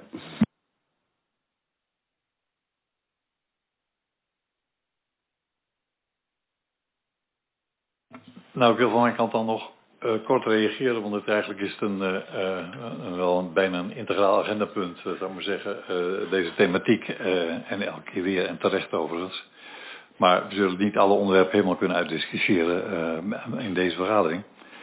Nou, ik wil van mijn kant dan nog kort reageren, want eigenlijk is het bijna een integraal agendapunt, zou ik maar zeggen, deze thematiek en elke keer weer en terecht overigens. Maar we zullen niet alle onderwerpen helemaal kunnen uitdiscussiëren in deze vergadering.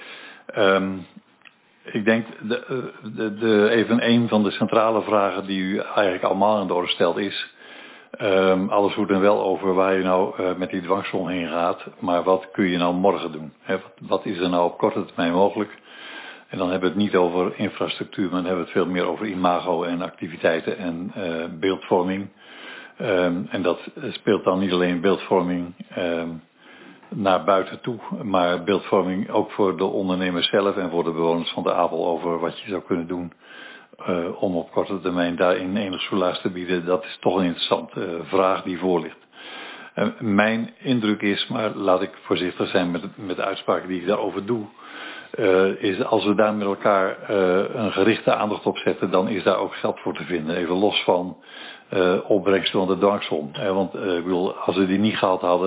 Ik denk even een van de centrale vragen die u eigenlijk allemaal aan de orde stelt is, alles goed en wel over waar je nou met die dwangsom heen gaat, maar wat kun je nou morgen doen? Wat is er nou op korte termijn mogelijk? En dan hebben we het niet over infrastructuur, maar dan hebben we het veel meer over imago en activiteiten en beeldvorming. En dat speelt dan niet alleen beeldvorming naar buiten toe, maar beeldvorming ook voor de ondernemers zelf en voor de bewoners van de Apel over wat je zou kunnen doen om op korte termijn daarin enig soelaas te bieden. Dat is toch een interessante vraag die voor ligt. Mijn indruk is, maar laat ik voorzichtig zijn met de uitspraken die ik daarover doe, is als we daar met elkaar een gerichte aandacht op zetten, dan is daar ook geld voor te vinden. Even los van opbrengsten van de dwangsom. Want ik bedoel, als we die niet gehad hadden,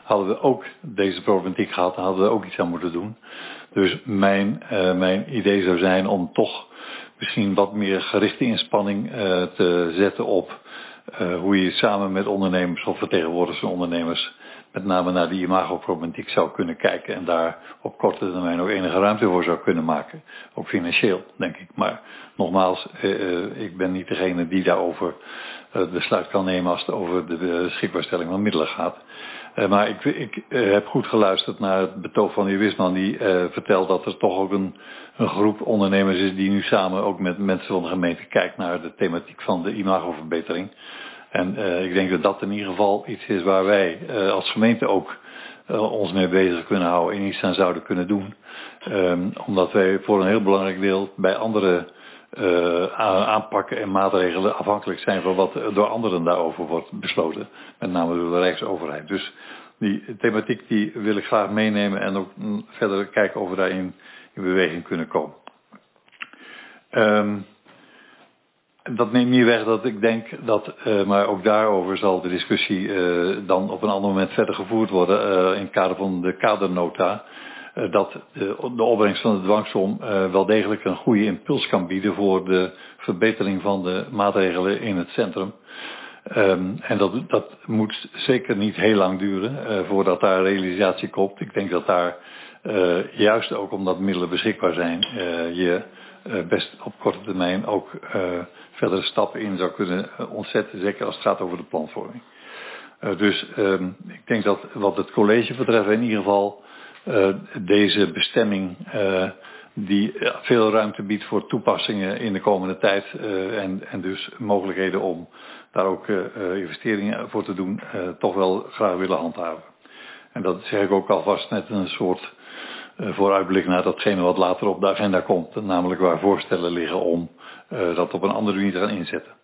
hadden we ook deze problematiek gehad, dan hadden we ook iets aan moeten doen. Dus mijn idee zou zijn om toch misschien wat meer gerichte inspanning te zetten op hoe je samen met ondernemers of vertegenwoordigers van ondernemers met name naar die imagoproblematiek zou kunnen kijken en daar op korte termijn ook enige ruimte voor zou kunnen maken. Ook financieel, denk ik. Maar nogmaals, ik ben niet degene die daarover het besluit kan nemen als het over de beschikbaarstelling van middelen gaat. Maar ik heb goed geluisterd naar het betoog van de heer Wisman, die vertelt dat er toch ook een groep ondernemers is die nu samen ook met mensen van de gemeente kijkt naar de thematiek van de imagoverbetering. En ik denk dat dat in ieder geval iets is waar wij als gemeente ook ons mee bezig kunnen houden en iets aan zouden kunnen doen. Omdat wij voor een heel belangrijk deel bij andere aanpakken en maatregelen afhankelijk zijn van wat door anderen daarover wordt besloten. Met name door de Rijksoverheid. Dus die thematiek die wil ik graag meenemen en ook verder kijken of we daarin in beweging kunnen komen. Dat neemt niet weg dat ik denk dat, maar ook daarover zal de discussie dan op een ander moment verder gevoerd worden in het kader van de kadernota. Dat de opbrengst van de dwangsom wel degelijk een goede impuls kan bieden voor de verbetering van de maatregelen in het centrum. En dat moet zeker niet heel lang duren voordat daar realisatie komt. Ik denk dat daar juist ook omdat middelen beschikbaar zijn, je best op korte termijn ook verdere stappen in zou kunnen ontzetten, zeker als het gaat over de planvorming. Dus ik denk dat wat het college betreft in ieder geval deze bestemming die veel ruimte biedt voor toepassingen in de komende tijd en dus mogelijkheden om daar ook investeringen voor te doen, toch wel graag willen handhaven. En dat zeg ik ook alvast met een soort vooruitblik naar datgene wat later op de agenda komt, namelijk waar voorstellen liggen om dat op een andere manier te gaan inzetten.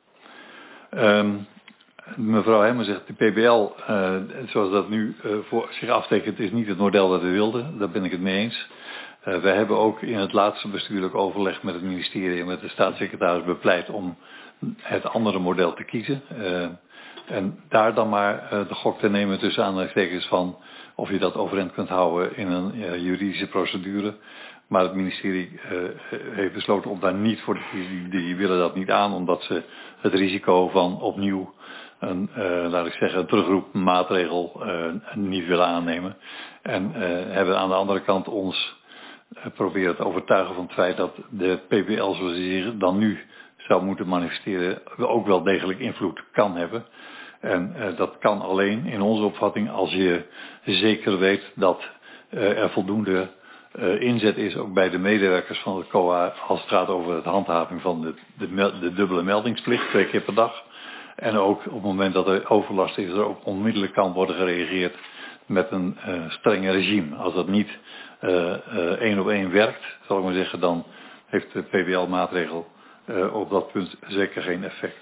Mevrouw Hemmen zegt de PBL, zoals dat nu voor zich aftekent, is niet het model dat we wilden. Daar ben ik het mee eens. Wij hebben ook in het laatste bestuurlijk overleg met het ministerie en met de staatssecretaris bepleit om het andere model te kiezen. En daar dan maar de gok te nemen tussen aanhalingstekens van of je dat overeind kunt houden in een juridische procedure. Maar het ministerie heeft besloten om daar niet voor te kiezen. Die willen dat niet aan, omdat ze het risico van opnieuw laat ik zeggen, een terugroepmaatregel niet willen aannemen. En hebben aan de andere kant ons proberen te overtuigen van het feit dat de PBL zoals die zich dan nu zou moeten manifesteren ook wel degelijk invloed kan hebben. En dat kan alleen in onze opvatting als je zeker weet dat er voldoende inzet is ook bij de medewerkers van het COA als het gaat over het handhaving van de dubbele meldingsplicht 2 keer per dag. En ook op het moment dat er overlast is, er ook onmiddellijk kan worden gereageerd met een strenge regime. Als dat niet 1 op 1 werkt, zal ik maar zeggen, dan heeft de PBL-maatregel op dat punt zeker geen effect.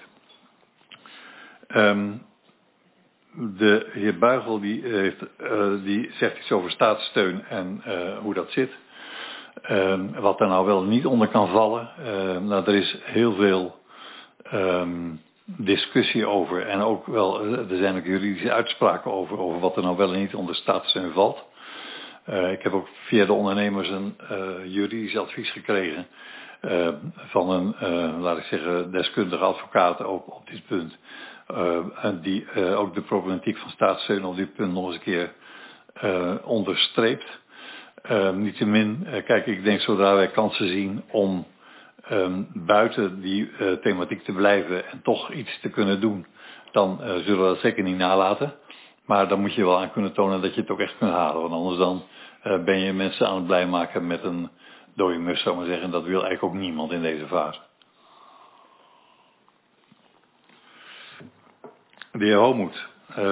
De heer Buigel die zegt iets over staatssteun en hoe dat zit. Wat er nou wel niet onder kan vallen. Er is heel veel discussie over en ook wel, er zijn ook juridische uitspraken over wat er nou wel en niet onder staatssteun valt. Ik heb ook via de ondernemers een juridisch advies gekregen van een, laat ik zeggen, deskundige advocaat op dit punt. En die ook de problematiek van staatssteun op dit punt nog eens een keer onderstreept. Niettemin, kijk, ik denk zodra wij kansen zien om buiten die thematiek te blijven en toch iets te kunnen doen, dan zullen we dat zeker niet nalaten. Maar dan moet je wel aan kunnen tonen dat je het ook echt kunt halen. Want anders dan ben je mensen aan het blij maken met een dode mus, zou ik maar zeggen. En dat wil eigenlijk ook niemand in deze fase. De heer Homoet.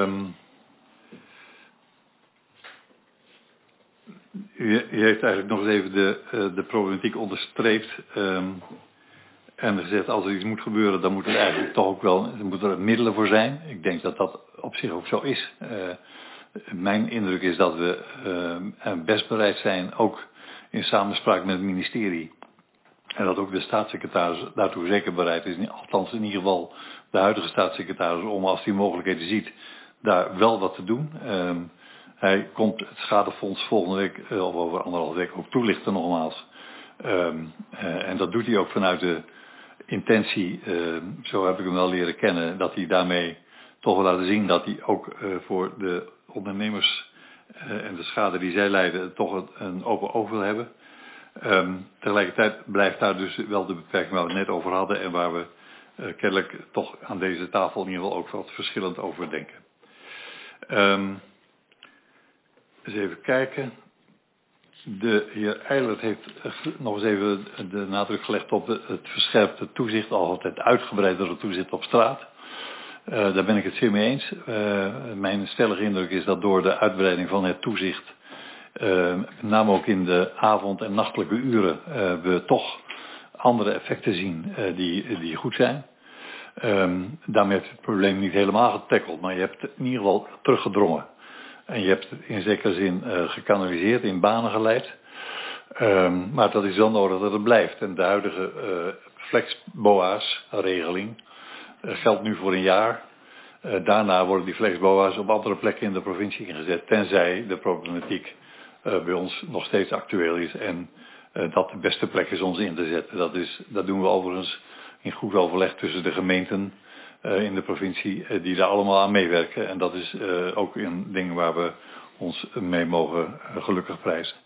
U heeft eigenlijk nog eens even de problematiek onderstreept. En gezegd, als er iets moet gebeuren, dan moet er eigenlijk toch ook wel, er moeten er middelen voor zijn. Ik denk dat dat op zich ook zo is. Mijn indruk is dat we best bereid zijn, ook in samenspraak met het ministerie. En dat ook de staatssecretaris daartoe zeker bereid is, althans in ieder geval de huidige staatssecretaris, om als die mogelijkheden ziet, daar wel wat te doen. Hij komt het schadefonds volgende week, of over 1,5 week, ook toelichten nogmaals. En dat doet hij ook vanuit de intentie, zo heb ik hem wel leren kennen, dat hij daarmee toch wil laten zien dat hij ook voor de ondernemers en de schade die zij lijden toch een open oog wil hebben. Tegelijkertijd blijft daar dus wel de beperking waar we het net over hadden en waar we kennelijk toch aan deze tafel in ieder geval ook wat verschillend over denken. Eens even kijken. De heer Eilert heeft nog eens even de nadruk gelegd op het verscherpte toezicht, al het uitgebreidere toezicht op straat. Daar ben ik het zeer mee eens. Mijn stellige indruk is dat door de uitbreiding van het toezicht, met name ook in de avond- en nachtelijke uren, we toch andere effecten zien die goed zijn. Daarmee heb je het probleem niet helemaal getackeld, maar je hebt het in ieder geval teruggedrongen. En je hebt het in zekere zin gekanaliseerd, in banen geleid. Maar dat is wel nodig dat het blijft. En de huidige flexboa's-regeling geldt nu voor een jaar. Daarna worden die flexboa's op andere plekken in de provincie ingezet. Tenzij de problematiek bij ons nog steeds actueel is. En dat de beste plek is om ze in te zetten. Dat doen we overigens in goed overleg tussen de gemeenten in de provincie die daar allemaal aan meewerken. En dat is ook een ding waar we ons mee mogen gelukkig prijzen.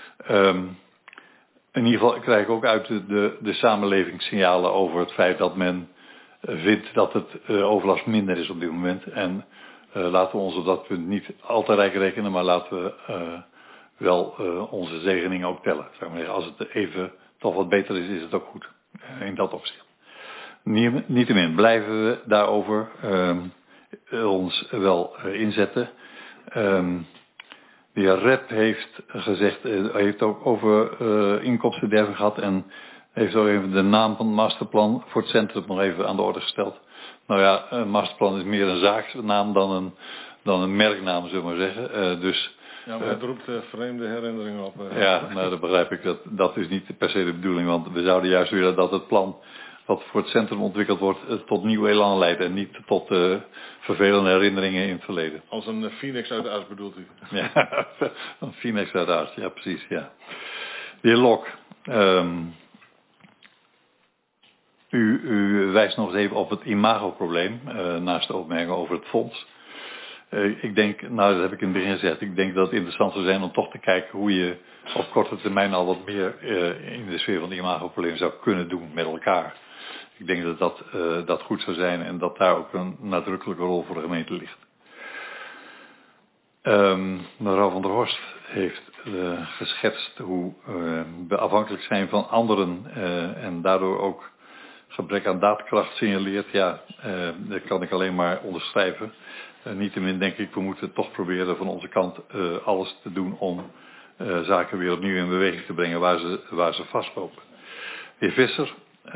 In ieder geval krijg ik ook uit de samenlevingssignalen over het feit dat men vindt dat het overlast minder is op dit moment. En laten we ons op dat punt niet al te rijk rekenen, maar laten we wel onze zegeningen ook tellen. Zeg maar, als het even toch wat beter is, is het ook goed in dat opzicht. Niettemin blijven we daarover ons wel inzetten. De heer Rep heeft gezegd, heeft ook over inkomstenderving gehad en heeft ook even de naam van het masterplan voor het centrum nog even aan de orde gesteld. Nou ja, een masterplan is meer een zaaksnaam dan een merknaam, zullen we maar zeggen. Ja, maar het roept vreemde herinneringen op. Ja, nou, dat begrijp ik. Dat is niet per se de bedoeling, want we zouden juist willen dat het plan wat voor het centrum ontwikkeld wordt tot nieuw elan leidt en niet tot vervelende herinneringen in het verleden. Als een Phoenix uit de as bedoelt u? Ja, een Phoenix uit de as, ja precies, ja. De heer Lok, u wijst nog eens even op het imagoprobleem, naast de opmerkingen over het fonds. Ik denk, nou dat heb ik in het begin gezegd, ik denk dat het interessant zou zijn om toch te kijken hoe je op korte termijn al wat meer in de sfeer van het imagoprobleem zou kunnen doen met elkaar. Ik denk dat goed zou zijn en dat daar ook een nadrukkelijke rol voor de gemeente ligt. Mevrouw van der Horst heeft geschetst hoe we afhankelijk zijn van anderen en daardoor ook gebrek aan daadkracht signaleert. Ja, dat kan ik alleen maar onderschrijven. Niettemin denk ik, we moeten toch proberen van onze kant alles te doen om zaken weer opnieuw in beweging te brengen waar ze vastlopen. De heer Visser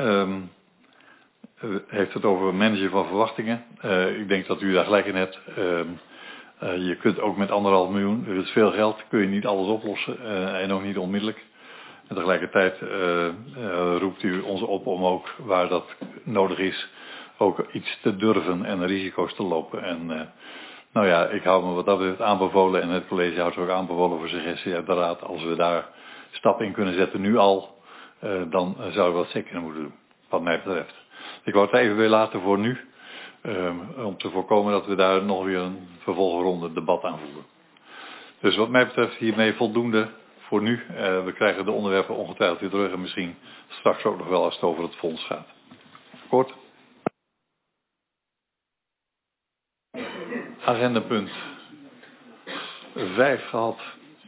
heeft het over managen van verwachtingen. Ik denk dat u daar gelijk in hebt. Je kunt ook met 1,5 miljoen, dat is veel geld, kun je niet alles oplossen en ook niet onmiddellijk. En tegelijkertijd roept u ons op om ook, waar dat nodig is, ook iets te durven en risico's te lopen. En nou ja, ik hou me wat dat betreft aanbevolen en het college houdt ook aanbevolen voor suggestie uit de raad. Als we daar stappen in kunnen zetten nu al, dan zouden we dat zeker moeten doen, wat mij betreft. Ik wou het even weer laten voor nu, om te voorkomen dat we daar nog weer een vervolgronde debat aan voeren. Dus wat mij betreft hiermee voldoende voor nu. We krijgen de onderwerpen ongetwijfeld weer terug en misschien straks ook nog wel als het over het fonds gaat. Kort. Agendapunt 5 gehad.